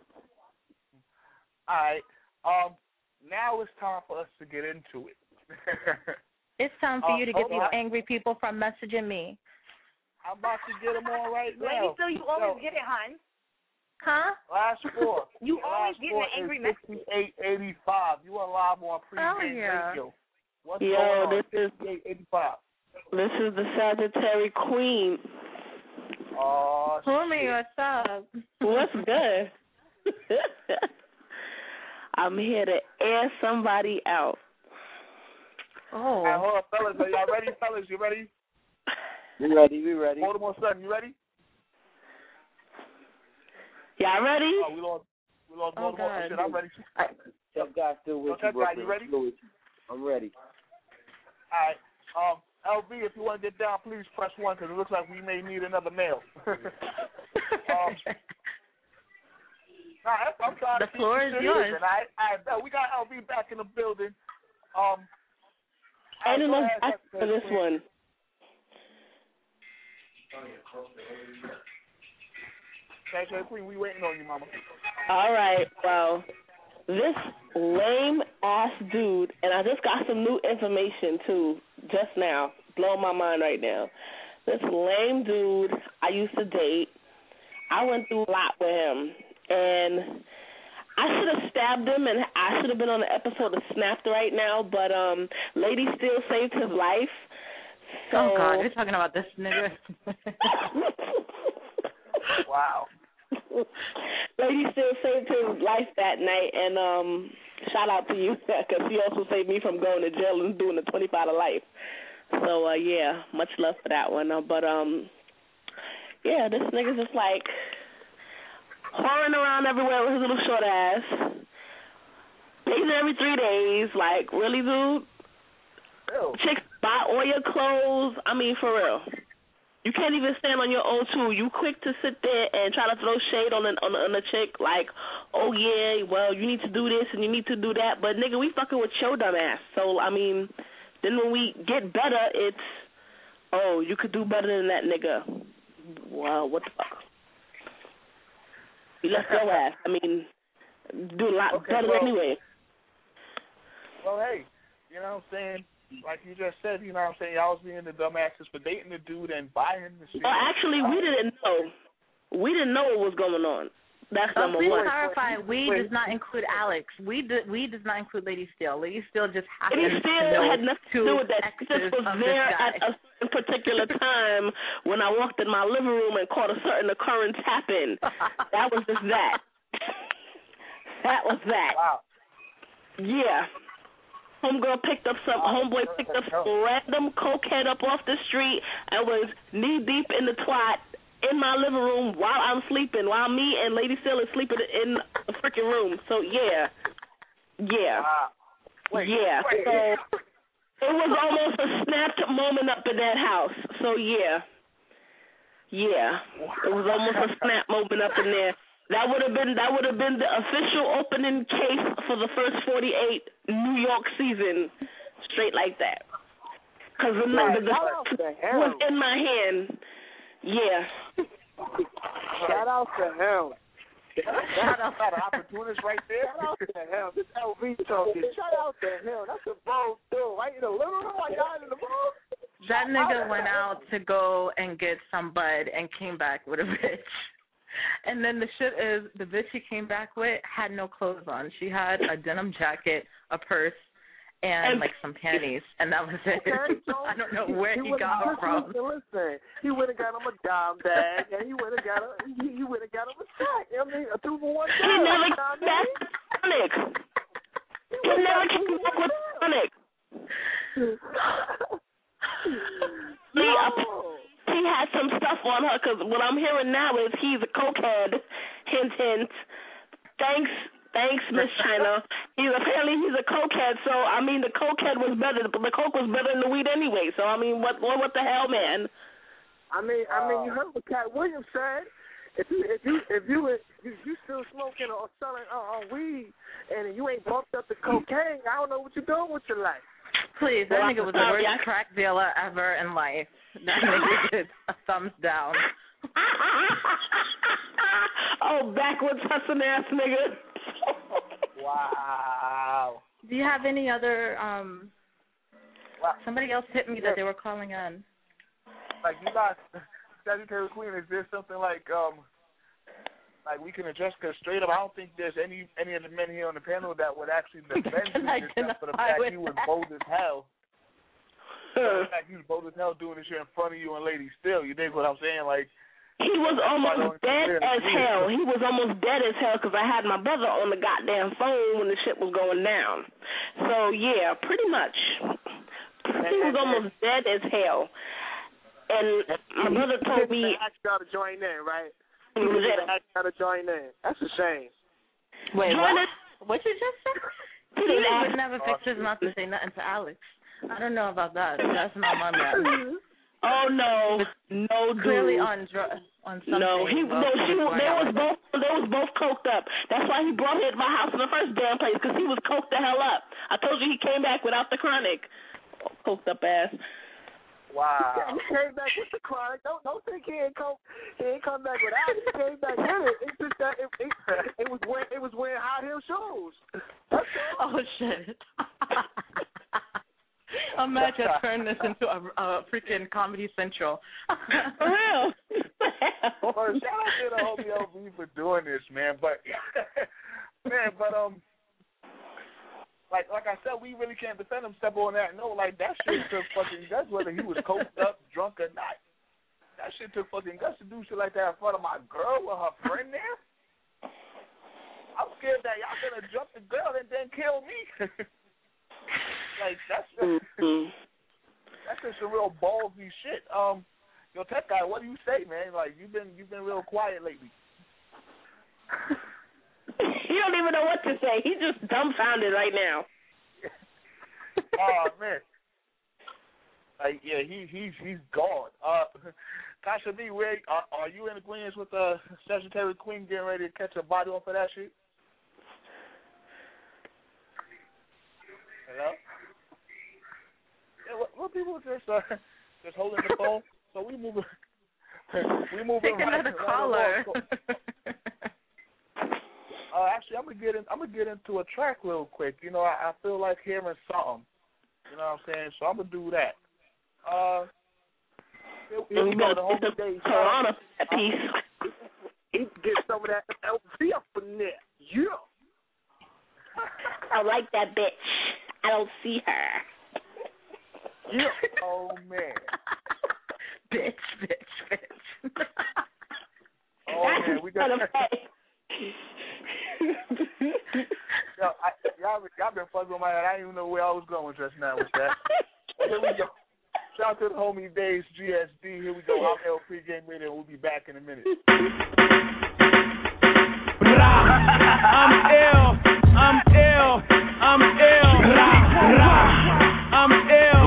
All right. Now it's time for us to get into it. It's time for you to get these angry people from messaging me. I'm about to get them on right now. Lady, so you always get it, hon. Huh? Last four. You always get an angry message. 5885. You are live on Pregame Radio. What's going on? This is 5885. This is the Sagittarius Queen. Oh, Homie, what's up? What's good? I'm here to air somebody out. Oh. Right, hold on, fellas. Are y'all ready, fellas? You ready? We ready. Baltimore Sun, you ready? Y'all ready? Oh, we lost Baltimore. Shit, I'm ready. That guy still with you, Brooklyn. You ready? I'm ready. All right. LB, if you want to get down, please press 1 because it looks like we may need another male. I'm trying the to floor is yours. We got LB back in the building. Ain't enough for this one. Okay, Queen, we waiting on you, Mama. All right, well, this lame-ass dude, and I just got some new information, too, just now, blowing my mind right now. This lame dude I used to date, I went through a lot with him, and I should have stabbed him, and I should have been on the episode of Snapped right now, but Lady still saved his life. So, oh, God, you're talking about this nigga. Wow. Lady still saved his life that night, and shout out to you, because he also saved me from going to jail and doing the 25 to life. So, yeah, much love for that one. But, yeah, this nigga's just like whoring around everywhere with his little short ass. Dating every 3 days. Like, really, dude? Ew. Chicks buy all your clothes. I mean, for real. You can't even stand on your own, too. You quick to sit there and try to throw shade on a chick like, oh, yeah, well, you need to do this and you need to do that. But, nigga, we fucking with your dumb ass. So, I mean, then when we get better, it's, oh, you could do better than that, nigga. Wow, what the fuck? You left your ass. I mean, do a lot better anyway. Well, hey, you know what I'm saying? Like you just said, you know what I'm saying? Y'all was being the dumbasses for dating the dude and buying the shit. Well, actually, we didn't know. We didn't know what was going on. That's number one. Please clarify, we does not include Alex. We does not include Lady Steele. Lady Steele just happened to know had nothing to do with that. She just was there at a certain particular time when I walked in my living room and caught a certain occurrence happen. That was just that. That was that. Wow. Yeah. Homeboy picked up some random cokehead up off the street and was knee deep in the twat in my living room while I'm sleeping, while me and Lady Steele is sleeping in the freaking room. So, yeah. Yeah. Wait. So, It was almost a snapped moment up in that house. So yeah. It was almost a snap moment up in there. That would have been the official opening case for the first 48 New York season, straight like that. Because the was in my hand. Yeah. Shout out to him. Shout out to the opportunist right there. Shout out to him. This LV talking. Shout out to him. That's a bold throw. Right in the living room, I got in the room. That nigga went out to go and get some bud and came back with a bitch. And then the shit is, the bitch he came back with had no clothes on. She had a denim jacket, a purse, and like some panties, and that was it. Okay, so I don't know where he got it from. Listen, he went and got him a dime bag, and he went and got him a sack. I mean, a 2-for-1. He never came back with Sonic. He never came back with Sonic. He had some stuff on her, because what I'm hearing now is he's a cokehead. Hint, hint. Thanks, Miss China. Apparently he's a cokehead, so I mean the cokehead was better. The coke was better than the weed anyway. So I mean, what the hell, man? I mean, you heard what Cat Williams said. If you still smoking or selling weed and you ain't bumped up the cocaine, I don't know what you're doing with your life. Please, that nigga was the worst crack dealer ever in life. That nigga did a thumbs down. Oh, backwards hustling ass nigga. Wow. Do you have any other somebody else hit me that they were calling on? Like you guys, Sagittarius Queen, is there something like we can address, because straight up I don't think there's any of the men here on the panel that would actually defend you except for the fact you was bold as hell. The fact you was bold as hell doing this shit in front of you and ladies still. You dig what I'm saying? Like, he was almost dead as hell. He was almost dead as hell because I had my brother on the goddamn phone when the shit was going down. So, yeah, pretty much. He was almost dead as hell. And my brother told me... He asked y'all to join in, right? He asked y'all to join in. That's a shame. Wait, what you just said? He would never fix his mouth to say nothing to Alex. I don't know about that. That's not my man. Oh no, dude. Clearly on something. No, they was both coked up. That's why he brought her to my house in the first damn place, because he was coked the hell up. I told you he came back without the chronic. Coked up ass. Wow. He came back with the chronic. Don't think he ain't come back without it. He came back with it. It's just that it was wearing high heel shoes. That's all. Oh shit. Imagine turn this into a freaking Comedy Central. For real. Well, shout out to the homie LV for doing this, man. But like I said, we really can't defend him. Step on that. No, like that shit took fucking guts, whether he was coked up, drunk or not. That shit took fucking guts to do shit like that in front of my girl with her friend there. I'm scared that y'all gonna jump the girl and then kill me. Like that's just some real ballsy shit. Yo, Tech Guy, what do you say, man? Like you've been real quiet lately. He don't even know what to say. He's just dumbfounded right now. Oh man. Like yeah, he's gone. Kasha B, where are you in agreement with Sagittarius Queen getting ready to catch a body off of that shit? Hello? Yeah, what people just holding the phone? So we moving. Take another caller. Actually, I'm gonna get into a track real quick. You know, I feel like hearing something. You know what I'm saying? So I'm gonna do that. Here we go. The whole day. Corona piece. He get some of that LV up in there. Yeah. I like that bitch. I don't see her. Yeah. Oh man. Bitch. Oh man, we got. Y'all been fucking with my head. I didn't even know where I was going just now with that. Here we go. Shout out to the homie Days GSD. Here we go. I'm L Pregame Radio. We'll be back in a minute. I'm ill.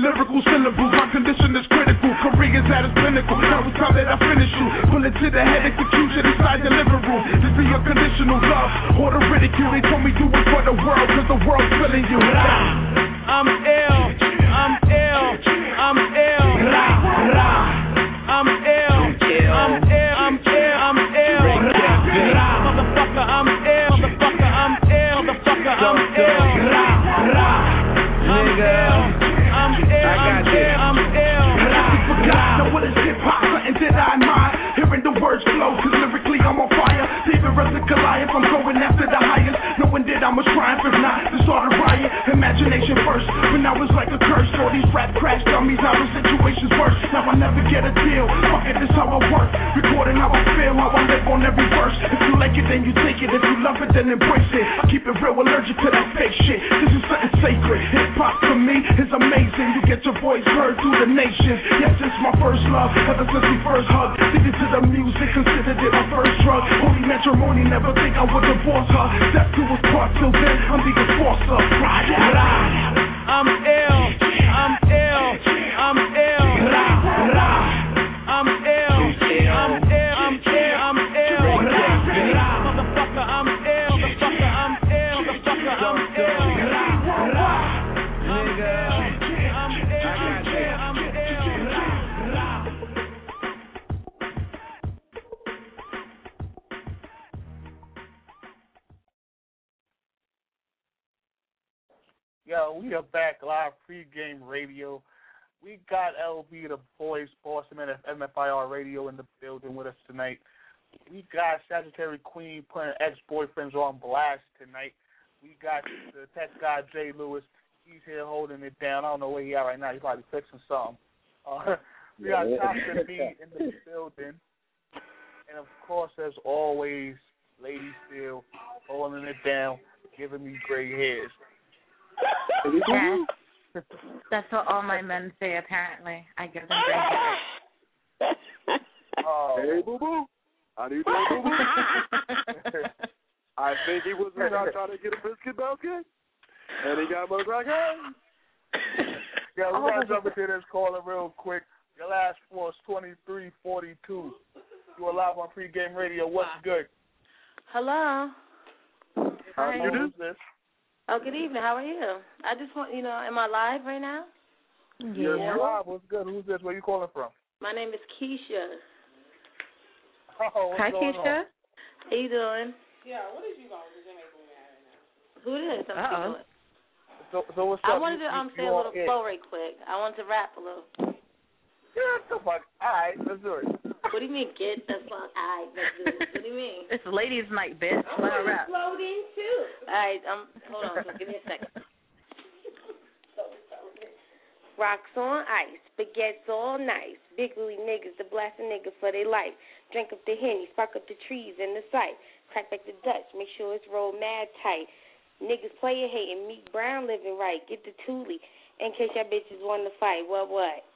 lyrical syllables. My condition is critical. Career is at its pinnacle. Now it's time that I finish you. Bullet to the head, execution inside the living room. This be a conditional love or the ridicule. They told me do it for the world, cause the world's feeling you. I'm ill. I'm ill. I'm ill. I'm ill. I'm ill. I'm ill. I'm ill. Motherfucker, I'm ill. Motherfucker, I'm ill. Motherfucker, I'm ill. I'm ill. I'm ill. I'm ill. I'm ill. Now what is hip hop? Something did I admire? Hearing the words flow, cause lyrically I'm on fire. David Russell Goliath, I'm going after the highest. Knowing that I must triumph, if not, to start a riot. Imagination first, when I was like a curse. All these rap crash dummies, now the situation's worse. Now I never get a deal. Fuck it, this how I work. Recording how I feel, how I live on every verse. If you like it, then you take it. If you love it, then embrace it. I keep it real, allergic to that fake shit. This is something sacred. Hip hop to me is amazing. You get your voice heard through the nation. Yes, it's my first love, ever since we first hugged. Addicted to the music, considered it my first drug. Holy matrimony, never think I would divorce her. Step to a part, till then I'm the enforcer. I'm ill. I'm ill. I'm ill. I'm ill. I'm ill. I'm ill. I'm ill. Motherfucker, I'm ill. Motherfucker, I'm ill. Motherfucker, I'm ill. I'm ill. I'm ill. I'm ill. Yo, we are back live pregame radio. We got LB the Boys, Boston Man of MFIR Radio in the building with us tonight. We got Sagittarius Queen putting ex-boyfriends on blast tonight. We got the tech guy Jay Lewis. He's here holding it down. I don't know where he at right now. He's probably fixing something. We got Tasha B in the building. And, of course, as always, Lady Steel holding it down, giving me gray hairs. Yes. That's what all my men say, apparently. I give them gray hair. Hey, boo-boo. How do you do, boo-boo? I think he was out trying to get a biscuit basket, and he got my black hands. Yeah, we got to jump into this caller real quick. Your last four is 2342. You are live on pregame radio. What's good? Hello. How do you do this? Oh, good evening. How are you? I just want, am I live right now? Yeah, you're live. What's good? Who's this? Where you calling from? My name is Keisha. Oh, hi, Keisha. On? How you doing? Yeah, what is you going to do? Who is? So what's up? I wanted to say a little flow right quick. I wanted to rap a little. Yeah, the fuck. All right, let's do it. What do you mean, get the fuck? All right, let's do it. What do you mean? It's ladies' night, bitch. Let her rap. Floating too. All right, hold on. So give me a second. Rocks on ice, baguettes all nice. Big Louie niggas to blast a nigga for their life. Drink up the Henny, spark up the trees in the sight. Crack back the Dutch, make sure it's rolled mad tight. Niggas player hating, Meek Brown living right. Get the Thule, in case y'all bitches want to fight. What?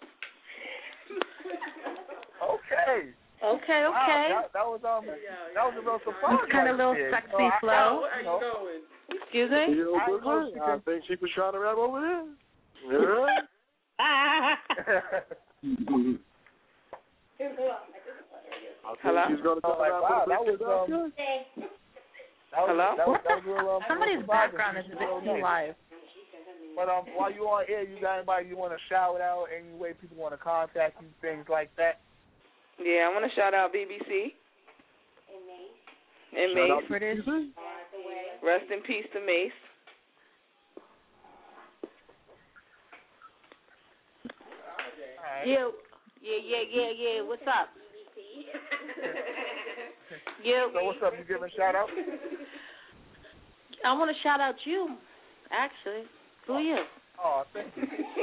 Okay. Okay. Wow, that was a real surprise. It's kind of a little sexy flow. Where are you going? Excuse me? I think she was trying to rap over there. Yeah. Hello? She's going to talk about wow, that was Hello? That was real, somebody's background is a bit too live. But while you on air, you got anybody you want to shout out? Any way people want to contact you, things like that? Yeah, I want to shout out BBC. And Mace. For this. Rest in peace to Mace. Yeah. What's up? Yeah. So what's up? You giving shout out? I want to shout out you, actually. Who are you? Oh, thank you.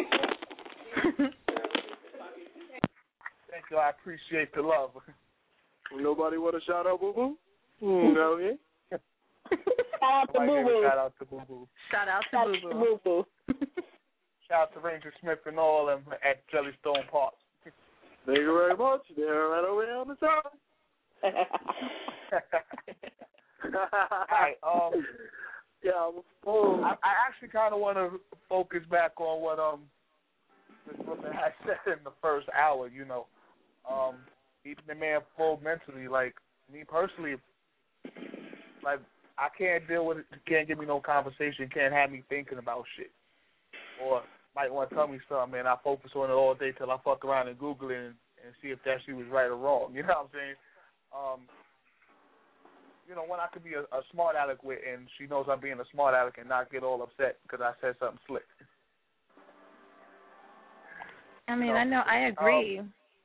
Thank you. I appreciate the love. Nobody want to shout out Boo Boo? No, yeah. Shout out to Boo Boo. Shout out to Boo Boo. Shout out to Boo Boo. Shout out to Ranger Smith and all them at Jellystone Park. Thank you very much. They're right over here on the side. All right. I actually kind of want to focus back on what something I said in the first hour, keeping the man full mentally. Like, me personally, like, I can't deal with it. Can't give me no conversation. Can't have me thinking about shit. Or might want to tell me something, and I focus on it all day till I fuck around and Google it and see if that shit was right or wrong. You know what I'm saying? When I could be a smart aleck with, and she knows I'm being a smart aleck and not get all upset because I said something slick. I mean, I know, I agree.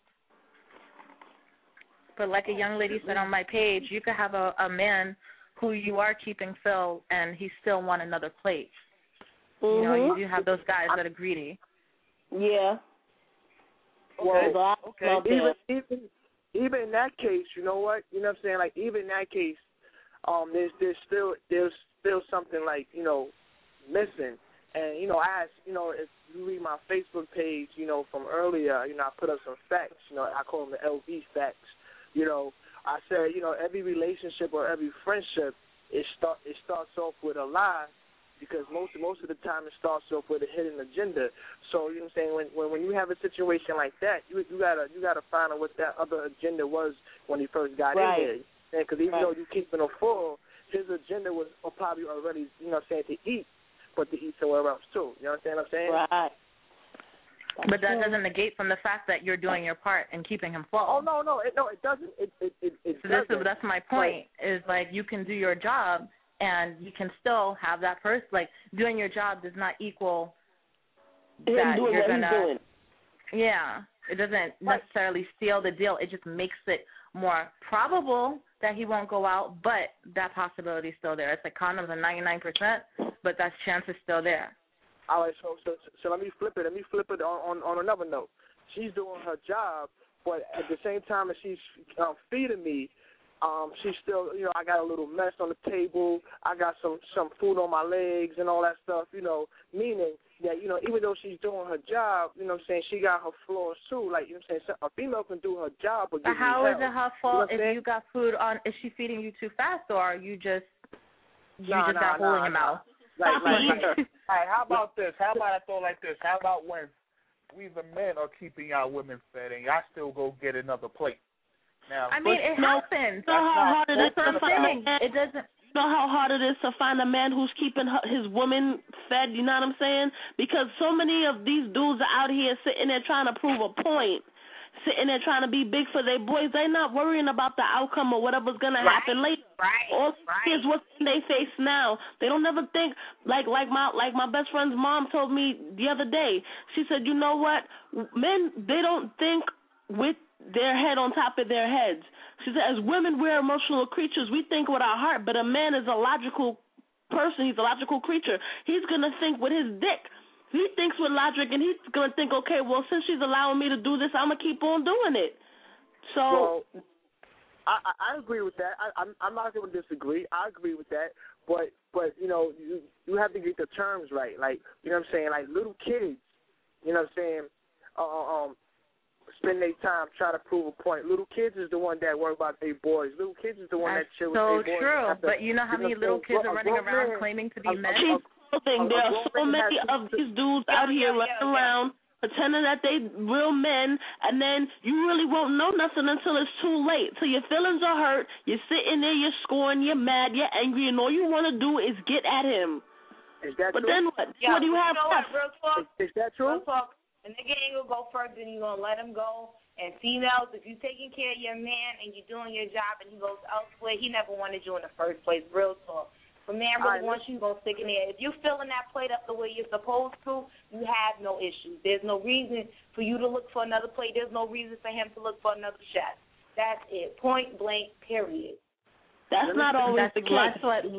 But like a young lady said on my page, you could have a man who you are keeping Phil, and he still want another plate. Mm-hmm. You do have those guys that are greedy. Yeah. Well, okay. Even in that case, you know what? You know what I'm saying? Like, even in that case, there's still something like, missing. And, I asked, if you read my Facebook page, from earlier, I put up some facts, I call them the LV facts. I said, every relationship or every friendship, it starts off with a lie, because most of the time it starts off with a hidden agenda. So, you know what I'm saying, when you have a situation like that, you gotta find out what that other agenda was when he first got in there. Because even though you're keeping him full, his agenda was probably already, to eat, but to eat somewhere else too. You understand what I'm saying? Right. But that doesn't negate from the fact that you're doing your part and keeping him full. Oh, no, it doesn't. It doesn't. That's my point, is like you can do your job and you can still have that person. Like, doing your job does not equal that you're going to. Yeah. It doesn't necessarily seal the deal. It just makes it more probable that he won't go out, but that possibility is still there. It's like condoms are 99%, but that chance is still there. All right, so let me flip it. Let me flip it on another note. She's doing her job, but at the same time as she's feeding me, she's still, I got a little mess on the table. I got some food on my legs and all that stuff, meaning that, even though she's doing her job, she got her flaws too. Like, a female can do her job. But how is it her fault if you got food on? Is she feeding you too fast, or are you just got hole in your mouth? Hey, how about this? How about I throw it like this? How about when we the men are keeping our women fed and y'all still go get another plate? Now, I mean, it happens. You know how hard it is to find a man. It doesn't. You know how hard it is to find a man who's keeping his woman fed. You know what I'm saying? Because so many of these dudes are out here sitting there trying to prove a point, sitting there trying to be big for their boys. They're not worrying about the outcome or whatever's gonna happen later. All is what's in their face now. They don't ever think like my best friend's mom told me the other day. She said, you know what? Men, they don't think with their head on top of their heads. She said, as women, we're emotional creatures. We think with our heart, but a man is a logical person. He's a logical creature. He's going to think with his dick. He thinks with logic, and he's going to think, okay, well, since she's allowing me to do this, I'm going to keep on doing it. So I agree with that. I'm not going to disagree. I agree with that. But you have to get the terms right. Like, you know what I'm saying? Like, little kids, you know what I'm saying, spend their time trying to prove a point. Little kids is the one that worry about their boys. Little kids is the one that chill with their boys. So true. But you know how many little kids are running around claiming to be men? There are so many of these dudes out here running around pretending that they real men, and then you really won't know nothing until it's too late. So your feelings are hurt. You're sitting there, you're scoring, you're mad, you're angry, and all you want to do is get at him. Is that but true? Then what? Yeah, what do you have left? Real talk. Is that true? Real talk. A nigga ain't gonna go first, and you gonna let him go. And females, if you taking care of your man and you doing your job, and he goes elsewhere, he never wanted you in the first place. Real talk. If a man really wants you, gonna stick in there. If you're filling that plate up the way you're supposed to, you have no issues. There's no reason for you to look for another plate. There's no reason for him to look for another chef. That's it. Point blank. Period. That's not always the case.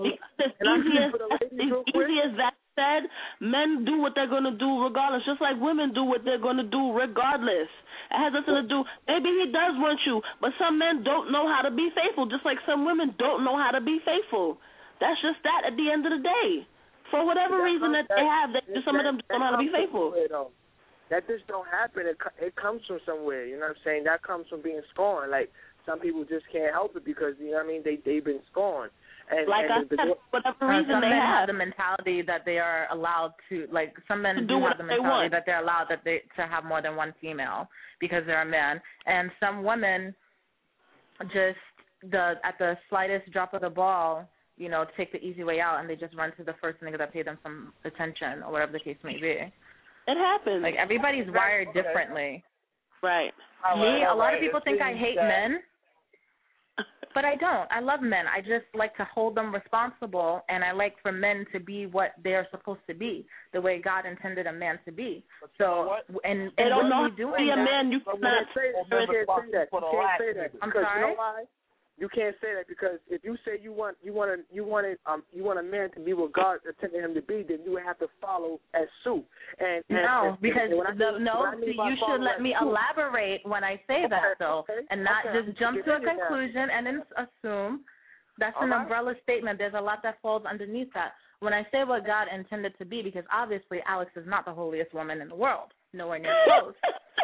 Easy as that said, men do what they're going to do regardless, just like women do what they're going to do regardless. It has nothing to do, maybe he does want you, but some men don't know how to be faithful, just like some women don't know how to be faithful. That's just that at the end of the day. For whatever reason that they have, some of them don't know how to be faithful. That just don't happen. It comes from somewhere, you know what I'm saying? That comes from being scorned. Like, some people just can't help it because, you know what I mean, they've been scorned. whatever reason some they men have the mentality that they are allowed to, like some men do have the mentality that they're allowed to have more than one female because they're a man, and some women just at the slightest drop of the ball, you know, take the easy way out and they just run to the first nigga that paid them some attention or whatever the case may be. It happens. Like everybody's wired differently. Right. A lot of people think I hate men. But I don't. I love men. I just like to hold them responsible, and I like for men to be what they're supposed to be, the way God intended a man to be. So, and they don't know doing how to be a man. You cannot say that. I'm sorry. You know why? You can't say that because if you say you want a man to be what God intended him to be, then you would have to follow as suit. You should let me elaborate when I say that, though, and not just jump to a conclusion and then assume. That's an umbrella statement. There's a lot that falls underneath that. When I say what God intended to be, because obviously Alex is not the holiest woman in the world, nowhere near close.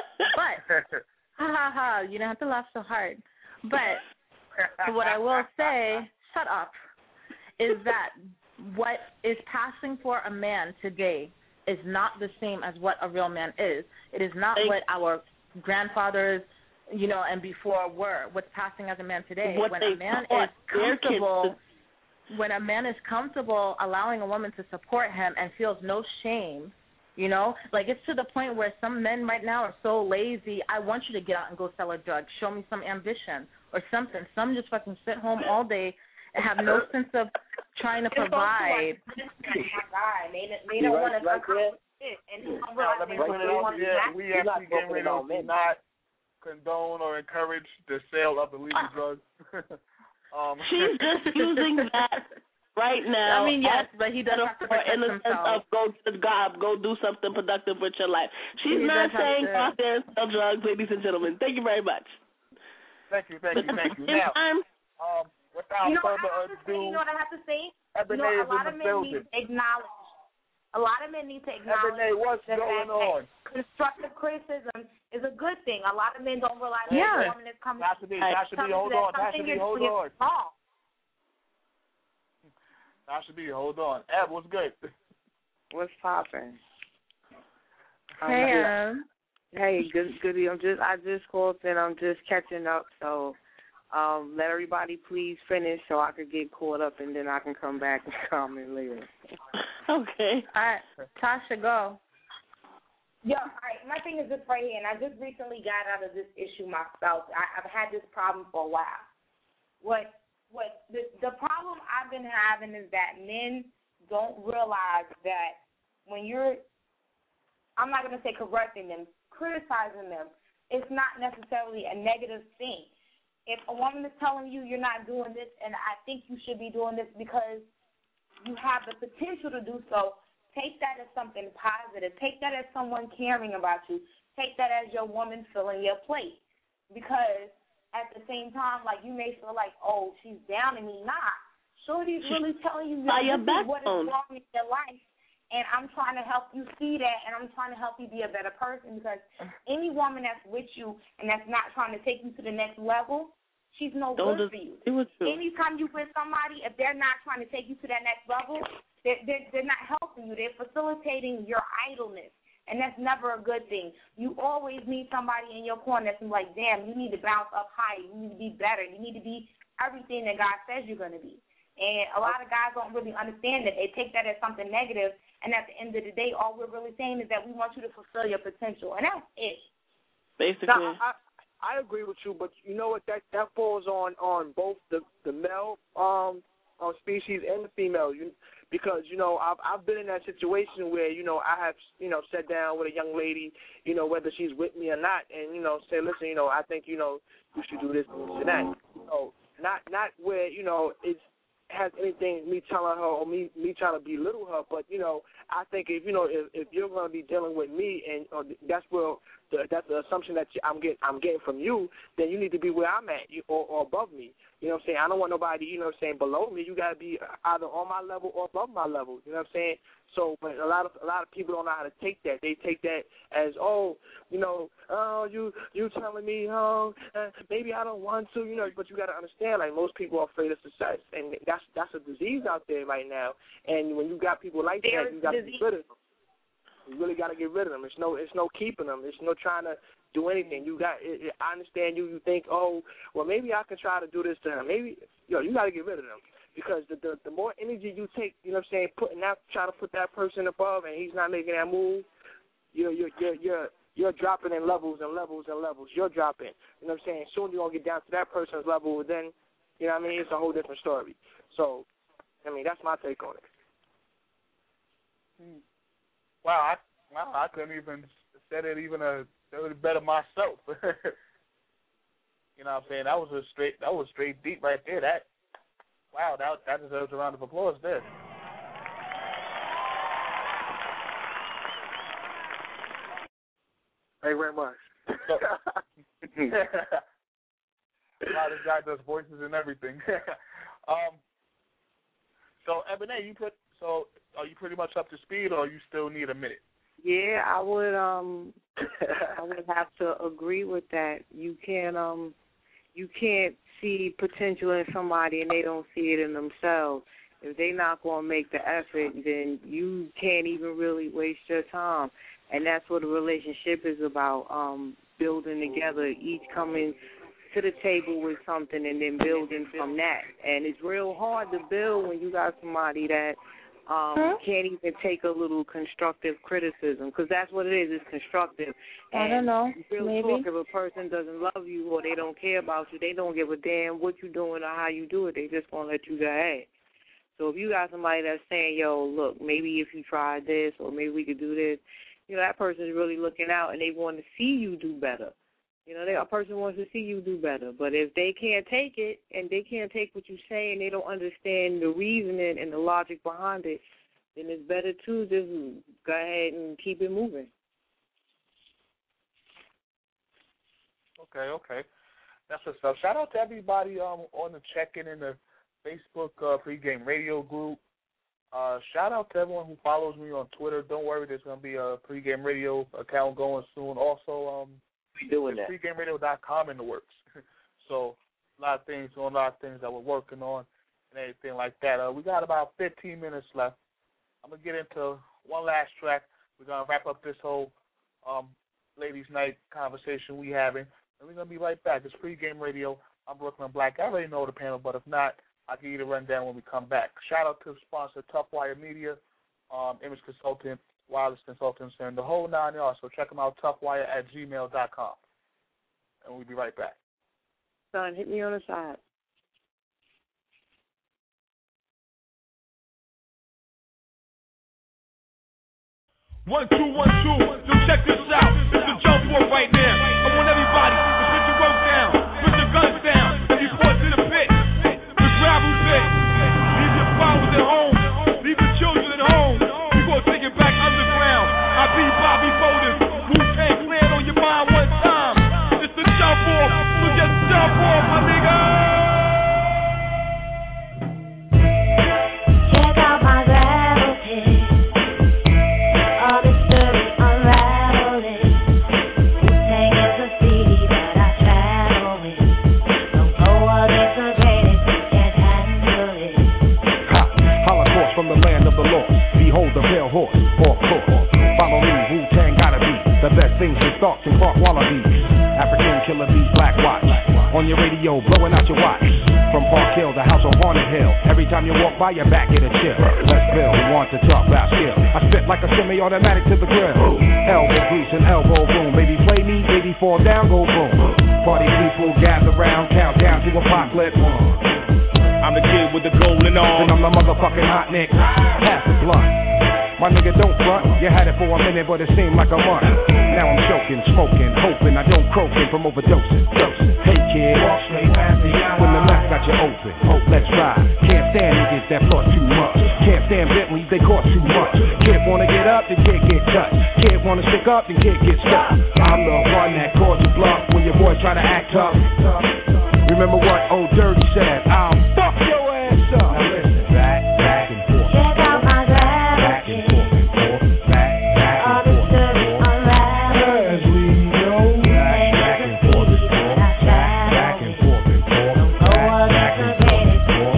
But you don't have to laugh so hard. But what I will say, shut up, is that what is passing for a man today is not the same as what a real man is. It is not what our grandfathers, you know, and before were. What's passing as a man today, when a man is comfortable allowing a woman to support him and feels no shame, you know, like it's to the point where some men right now are so lazy. I want you to get out and go sell a drug. Show me some ambition or something. Some just fucking sit home all day and have no sense of trying to provide. They don't want to let me put it out there. We actually getting ready to not condone or encourage the sale of illegal drugs. She's just using that right now. I mean, yes, but he does have to protect himself. Go to God, go do something productive with your life. She's not saying go out there and sell drugs, ladies and gentlemen. Thank you very much. Thank you. Now, without further ado, you know what I have to say? A lot of men need to acknowledge. A lot of men need to acknowledge that constructive criticism is a good thing. A lot of men don't realize that the woman is coming. Hold on. Ab, what's good? What's poppin'? Hey, Hey, goody. I just called and I'm just catching up. So, let everybody please finish so I could get caught up and then I can come back and comment later. Okay. All right, Tasha, go. Yeah, all right. My thing is this right here, and I just recently got out of this issue myself. I've had this problem for a while. The problem I've been having is that men don't realize that when you're, I'm not going to say correcting them, criticizing them, it's not necessarily a negative thing. If a woman is telling you you're not doing this and I think you should be doing this because you have the potential to do so, take that as something positive. Take that as someone caring about you. Take that as your woman filling your plate. Because at the same time, like, you may feel like, oh, she's down on me. Nah. Shorty's really telling you what is wrong in your life. And I'm trying to help you see that, and I'm trying to help you be a better person, because any woman that's with you and that's not trying to take you to the next level, she's no good for you. Anytime you with somebody, if they're not trying to take you to that next level, they're not helping you. They're facilitating your idleness, and that's never a good thing. You always need somebody in your corner that's like, damn, you need to bounce up higher. You need to be better. You need to be everything that God says you're going to be. And a lot of guys don't really understand that. They take that as something negative, and at the end of the day, all we're really saying is that we want you to fulfill your potential, and that's it. Basically. Now, I agree with you, but you know what? That falls on both the male species and the female. Because, you know, I've been in that situation where, you know, I have, you know, sat down with a young lady, you know, whether she's with me or not, and, you know, say, listen, you know, I think, you know, you should do this and that. You know, not where, you know, it's has anything me telling her or me trying to belittle her, but, you know, I think if you're going to be dealing with me, and that's where that's the assumption that I'm getting from you, then you need to be where I'm at, or above me. You know what I'm saying? I don't want nobody, you know what I'm saying, below me. You got to be either on my level or above my level. You know what I'm saying? So, but a lot of people don't know how to take that. They take that as, you telling me, maybe I don't want to, but you got to understand, like, most people are afraid of success, and that's a disease out there right now. And when you got people like that, you got to get rid of them. You really got to get rid of them. It's no keeping them. It's no trying to do anything. I understand you think, well, maybe I can try to do this to him. Maybe, you got to get rid of them. Because the more energy you take, you know what I'm saying, trying to put that person above and he's not making that move, you're dropping in levels and levels and levels. You're dropping. You know what I'm saying? Soon you're going to get down to that person's level, then, you know what I mean, it's a whole different story. So, I mean, that's my take on it. Wow, I couldn't even said it even better myself. You know what I'm saying? That was straight deep right there. Wow, that deserves a round of applause there. Thank you very much. Wow, this guy does voices and everything. So, Ebony, are you pretty much up to speed, or you still need a minute? Yeah, I would have to agree with that. You can't see potential in somebody and they don't see it in themselves. If they're not going to make the effort, then you can't even really waste your time. And that's what a relationship is about, building together, each coming to the table with something and then building from that. And it's real hard to build when you got somebody that can't even take a little constructive criticism, because that's what it is. It's constructive. And I don't know. Maybe. Talk, if a person doesn't love you or they don't care about you, they don't give a damn what you're doing or how you do it. They just going to let you go ahead. So if you got somebody that's saying, yo, look, maybe if you try this or maybe we could do this, that person is really looking out and they want to see you do better. A person wants to see you do better. But if they can't take it and they can't take what you say and they don't understand the reasoning and the logic behind it, then it's better to just go ahead and keep it moving. Okay. That's what's up. Shout out to everybody on the check-in in the Facebook pregame radio group. Shout out to everyone who follows me on Twitter. Don't worry, there's going to be a pregame radio account going soon. Also, doing that. PregameRadio.com in the works. So a lot of things that we're working on and everything like that. We got about 15 minutes left. I'm going to get into one last track. We're going to wrap up this whole ladies' night conversation we having, and we're going to be right back. It's Pregame Radio. I'm Brooklyn Black. I already know the panel, but if not, I'll give you the rundown when we come back. Shout out to the sponsor, Tough Wire Media, Image Consultant, Wireless Consultants, and the whole 9 yards. So check them out, toughwire@gmail.com. And we'll be right back. Son, hit me on the side. 1, 2, 1, 2. Yo, check this out. It's a jump board right now. I want everybody to put your work down, put your guns down, and you sport to the pit. The gravel pit. Leave your flowers at home. Leave your children at home. We gonna take it back underground. I be Bobby Boulders. Wu-Tang Clan on your mind one time. It's the jump off. So just jump off, my nigga. Check out my gravel pit. All this dirt is unraveling. Wu-Tang is a city that I travel with. Don't know what is the greatest, you can't handle it. Holocaust from the land of the lost. Behold the pale horse, or course. Follow me, Wu-Tang gotta be the best things with thoughts and Clark Wallabies. African killer bees, Black Watch. On your radio, blowing out your watch. From Park Hill, the house on Haunted Hill. Every time you walk by, your back get a chill. Let's build, we want to talk about skill. I spit like a semi-automatic to the grill. Elbow grease and elbow room. Baby play me, baby fall down, go boom. Party people gather round, count down to apocalypse. I'm the kid with the golden arm. And I'm the motherfucking hot nick. Pass the blunt. My nigga, don't front. You had it for a minute, but it seemed like a month. Now I'm choking, smoking, hoping I don't croaking from overdosing. Hey kid, walk straight past the eye. When the left got you open, let's ride. Can't stand niggas that thought too much. Can't stand Bentleys, they cost too much. Kid wanna get up, the kid get touched. Kid wanna stick up, then kid get stuck. I'm the one that calls you bluff when your boys try to act tough. Remember what old Dirty said, I'll fuck your ass up. Now listen, back and forth. Check out my back and forth, back and forth. As we go, back and forth, back and forth, back and forth.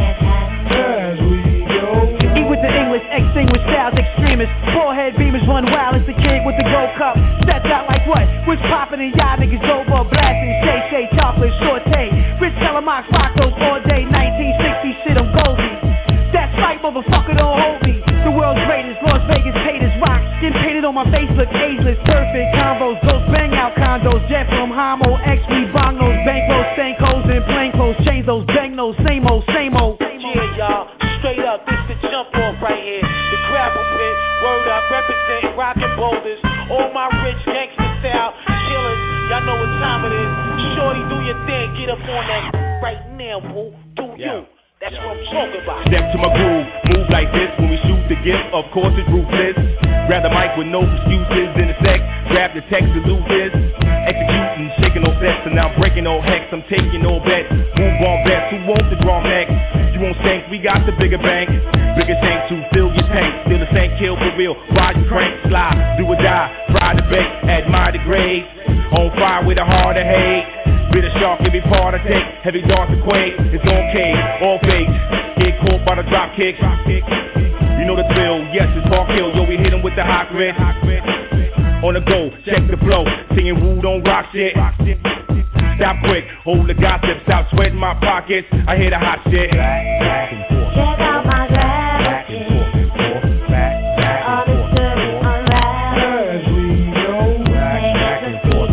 As we go. Eat with the English, extinguished styles, extremists. Forehead beamers run wild as the kid with the gold cup. Sets out like what? What's poppin' and y'all niggas over blasting? Shay, chocolate, saute. Rich Telemox, rock those all day. 1960 shit, I'm Goldie. That's right, motherfucker, don't hold me. The world's greatest, Las Vegas haters rock. Skin painted on my face, look ageless. Perfect combos, those bang out condos. Jet from Homo, X, we bong those. Bankroll, stankos, and plain clothes. Change those, bang those, same old, same old. Yeah, y'all, straight up, this the jump off right here. The Grapple Pit, word up, representing rockin' boulders. All my rich gangster style killers, y'all know what time it is. Shorty, do your thing, get up on that right now, boo. Do you? That's what I'm talking about. Step to my groove, move like this when we shoot the gift. Of course it's ruthless. Grab the mic with no excuses in a sec. Grab the text to lose this. Executing, shaking no sets, and now I'm breaking no hex. I'm taking no bets. Move on best. Who wants the draw next? You won't stank, we got the bigger bank. Bigger tank to fill your tank. Still the same kill for real. Ride your crank, slide, do or die. Ride the bank, admire the grades. On fire with a heart of hate. Bit of shark, every part I take. Heavy darts to quake. It's on K, all fake. Get caught by the drop kick. You know the drill. Yes, it's Park Hill. Yo, we hit him with the hot grit. On the go, check the flow. Singing Woo don't rock shit. Stop quick, hold the gossip. Stop sweating my pockets. I hear the hot shit. Back and forth. Check out my back and forth. All this good is unraveled. As we go, back and forth.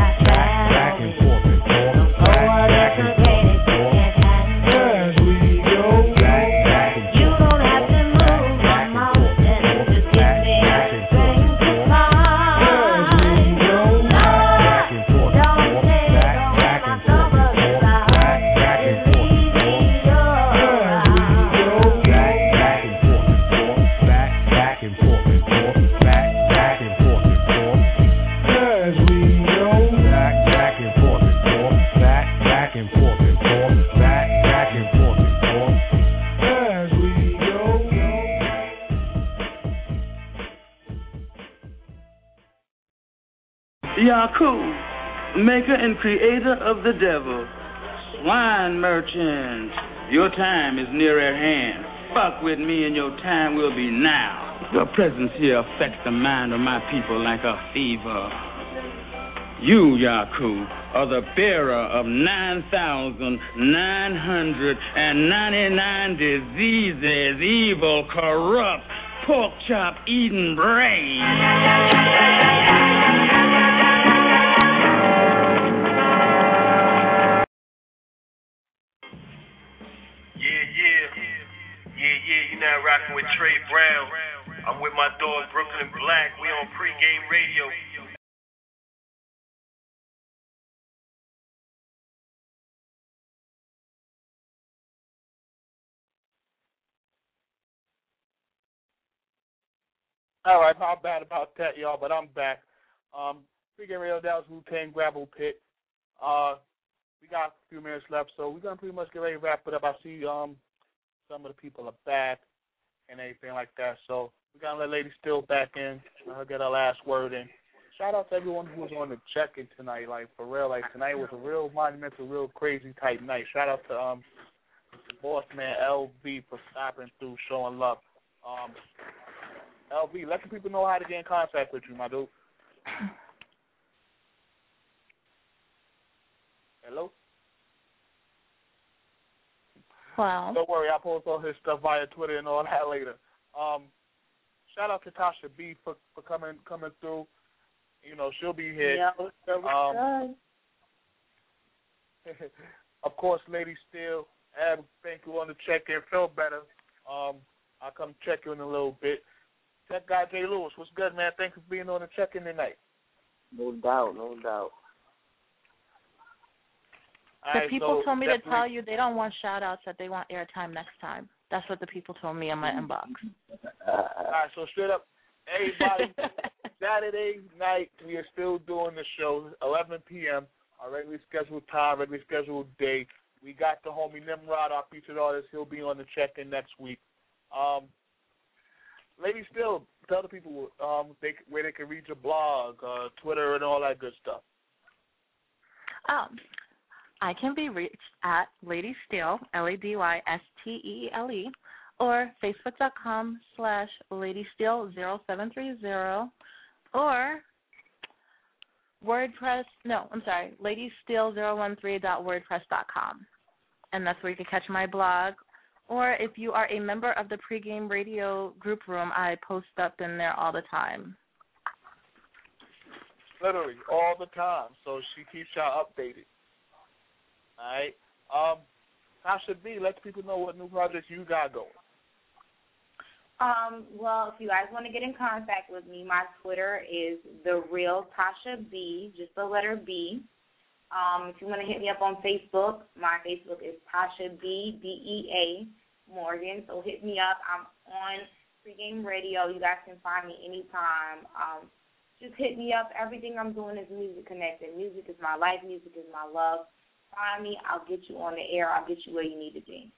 Yaku, maker and creator of the devil. Swine merchant, your time is near at hand. Fuck with me and your time will be now. Your presence here affects the mind of my people like a fever. You, Yaku, are the bearer of 9,999 diseases, evil, corrupt, pork chop eating brain. You're now rocking with Trey Brown. I'm with my dog Brooklyn Black. We on pregame radio. All right, not bad about that, y'all, but I'm back. Pregame radio, that was Wu-Tang Grapple Pit. We got a few minutes left, so we're gonna pretty much get ready to wrap it up. I see some of the people are back and everything like that. So we're going to let Lady Still back in. Let her get her last word in. Shout out to everyone who was on the check-in tonight. Like, for real, like, tonight was a real monumental, real crazy type night. Shout out to boss man LV for stopping through, showing love. LV, let the people know how to get in contact with you, my dude. Hello? Wow. Don't worry, I'll post all his stuff via Twitter and all that later. Shout out to Tasha B for coming through. You know, she'll be here. Yeah, of course, Lady Steele. Ab, thank you on the check-in. Feel better. I'll come check you in a little bit. Tech guy Jay Lewis, what's good, man? Thanks for being on the check-in tonight. No doubt, no doubt. The people told me to tell you they don't want shout-outs, that they want airtime next time. That's what the people told me in my inbox. All right, so straight up, everybody, Saturday night, we are still doing the show, 11 p.m., our regularly scheduled time, regularly scheduled day. We got the homie Nimrod, our featured artist. He'll be on the check-in next week. Lady Still, tell the people where they can read your blog, Twitter, and all that good stuff. I can be reached at Lady Steele, LadySteele, or Facebook.com/LadySteele0730, or LadySteele013.wordpress.com. And that's where you can catch my blog. Or if you are a member of the Pregame Radio group room, I post up in there all the time. Literally, all the time. So she keeps y'all updated. All right? Tasha B, let people know what new projects you got going. Well, if you guys want to get in contact with me, my Twitter is The Real Tasha B, just the letter B. If you want to hit me up on Facebook, my Facebook is Tasha B, B-E-A, Morgan. So hit me up. I'm on Pregame Radio. You guys can find me anytime. Just hit me up. Everything I'm doing is music connected. Music is my life. Music is my love. Find me. I'll get you on the air. I'll get you where you need to be.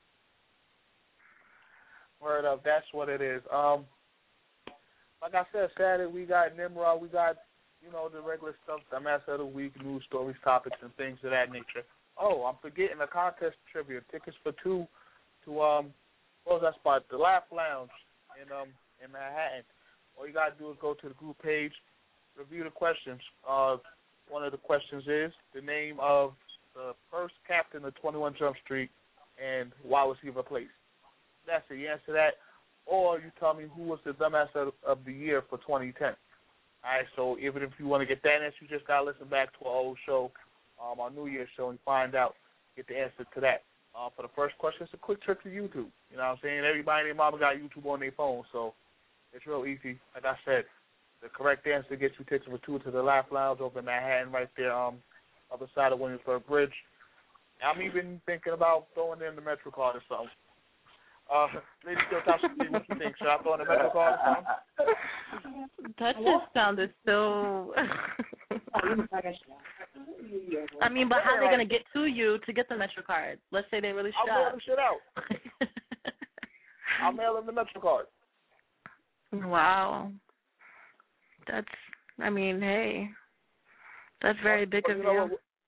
Word up. That's what it is. Like I said, Saturday we got Nimrod. We got, the regular stuff, the Dumbass of the Week, news stories, topics, and things of that nature. Oh, I'm forgetting the contest trivia. Tickets for two to, what was that spot? The Laugh Lounge in Manhattan. All you got to do is go to the group page, review the questions. One of the questions is the name of the first captain of 21 Jump Street and why was he replaced. That's it. You answer that, or you tell me who was the Dumbass of the Year for 2010. All right, so even if you want to get that answer, you just got to listen back to our old show, our New Year's show, and find out, get the answer to that. For the first question, it's a quick trick to YouTube. You know what I'm saying? Everybody and their mama got YouTube on their phone, so it's real easy. Like I said, the correct answer gets you tickets for two to the Laugh Lounge over in Manhattan right there, other side of Williamsburg Bridge. I'm even thinking about throwing in the MetroCard or something. Lady Still, Tasha, what you think? Should I throw in the MetroCard or something? That just sounded so... I mean, but how are they going to get to you to get the MetroCard? Let's say they really shut. I'll mail the shit out. I'll mail them the MetroCard. Wow. Hey, that's very big of you.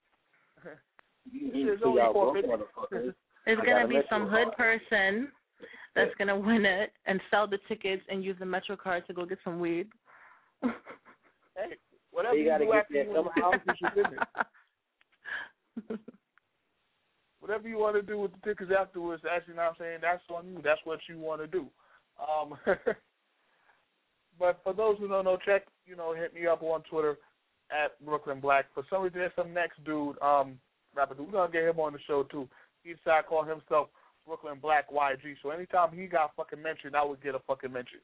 It's going to be some hood person that's going to win it and sell the tickets and use the MetroCard to go get some weed. Hey, whatever you do after you win the house, you should win it. Whatever you want to do with the tickets afterwards, actually, you know what I'm saying, that's on you. That's what you want to do. But for those who don't know, check, hit me up on Twitter at Brooklyn Black. For some reason, there's some next dude, rapper dude. We're going to get him on the show, too. He decided to call himself Brooklyn Black YG. So anytime he got fucking mentioned, I would get a fucking mention.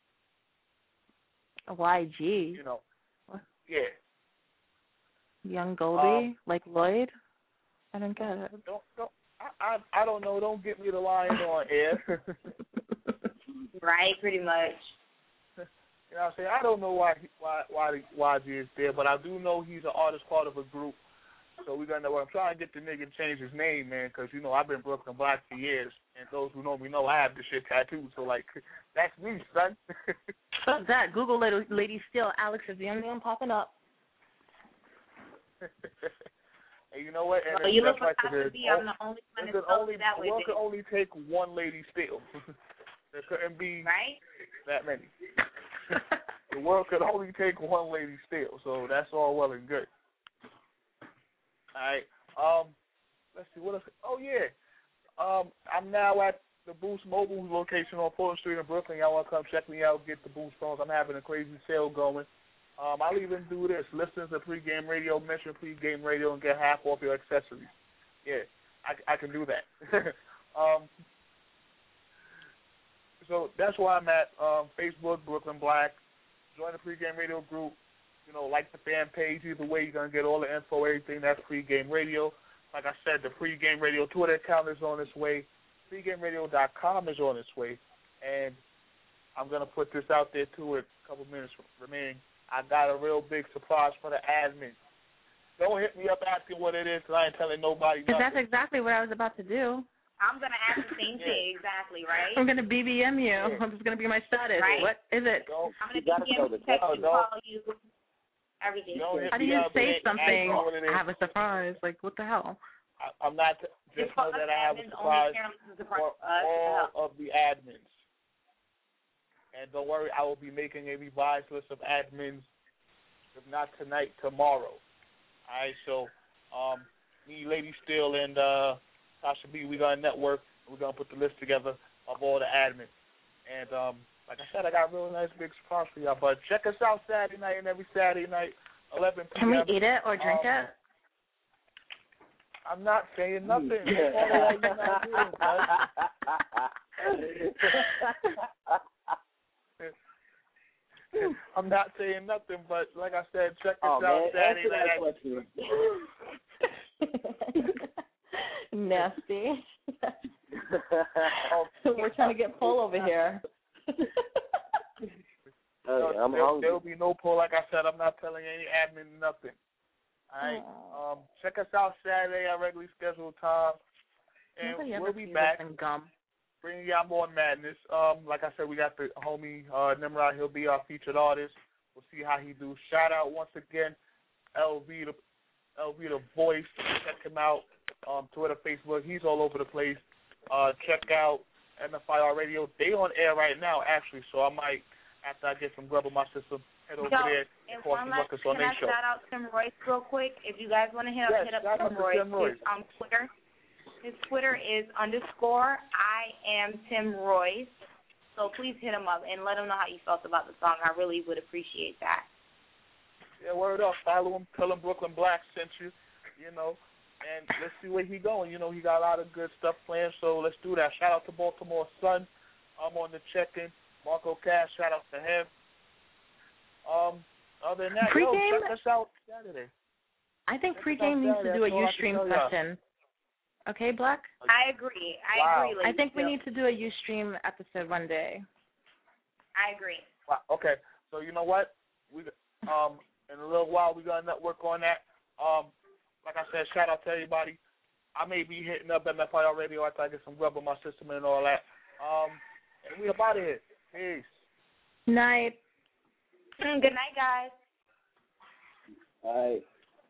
YG? What? Yeah. Young Goldie? Like Lloyd? I don't get it. I don't know. Don't get me the line on air. Right, pretty much. You know what I'm saying? I don't know why YG is there, but I do know he's an artist part of a group. So we're going to know. I'm trying to get the nigga to change his name, man, because, I've been Brooklyn Black for years. And those who know me know I have this shit tattooed. So, that's me, son. Fuck that. Google Lady Steele. Alex is the only one popping up. And you know what? And you look like Tasha B. I'm the only one that's that way. One could only take one Lady Steele. There couldn't be that many. The world could only take one Lady Steele, so that's all well and good. All right. Let's see what else. Oh yeah. I'm now at the Boost Mobile location on Fulton Street in Brooklyn. Y'all want to come check me out, get the Boost phones. I'm having a crazy sale going. I'll even do this. Listen to Pregame Radio, mention Pregame Radio, and get half off your accessories. Yeah, I can do that. So that's where I'm at. Facebook, Brooklyn Black. Join the Pregame Radio group. Like the fan page. Either way, you're going to get all the info, everything. That's Pregame Radio. Like I said, the Pregame Radio Twitter account is on its way. PregameRadio.com is on its way. And I'm going to put this out there, too, with a couple minutes remaining. I got a real big surprise for the admin. Don't hit me up asking what it is, because I ain't telling nobody nothing. Because that's exactly what I was about to do. I'm going to ask the same thing, exactly, right? I'm going to BBM you. Yeah. It's going to be my status. Right. What is it? I'm going to BBM you, text you, call you, everything. How do you say something? I have a surprise. Like, what the hell? I'm not, just know that I have a surprise for all of the admins. And don't worry, I will be making a revised list of admins, if not tonight, tomorrow. All right, so me, Lady Steele, and Tasha B, we're going to network. We're going to put the list together of all the admins. And like I said, I got a really nice big surprise for y'all. But check us out Saturday night and every Saturday night, 11 p.m. Can we eat it or drink it? I'm not saying nothing. I'm not saying nothing, but like I said, check us out Saturday night. Nasty. We're trying to get Paul over here. There will be no poll. Like I said, I'm not telling any admin nothing. All right. Check us out Saturday at regularly scheduled time, and we'll be back. Bringing y'all more madness. Like I said, we got the homie Nimrod. He'll be our featured artist. We'll see how he do. Shout out once again, LV the Voice. Check him out. Twitter, Facebook. He's all over the place. Check out NFIR Radio. They on air right now, actually. So I might, after I get some grub in my system, head over there and call some records on their show. Shout out Tim Royce real quick. If you guys want to hit up Tim Royce. He's on Twitter. His Twitter is _I am Tim Royce. So please hit him up and let him know how you felt about the song. I really would appreciate that. Yeah, word up. Follow him. Tell him Brooklyn Black sent you, and let's see where he going. He got a lot of good stuff planned, so let's do that. Shout out to Baltimore Sun. I'm on the check-in. Marco Cash, shout out to him. Other than that, check us out Saturday. I think Pregame needs to do a Ustream session. Okay, Black? I agree. I agree. I think we need to do a Ustream episode one day. I agree. Wow. Okay, so you know what? We in a little while we're gonna network on that. Like I said, shout out to everybody. I may be hitting up MFIR Radio after I get some grub on my system and all that. And we about to hit. Peace. Night. Good night, guys. All right.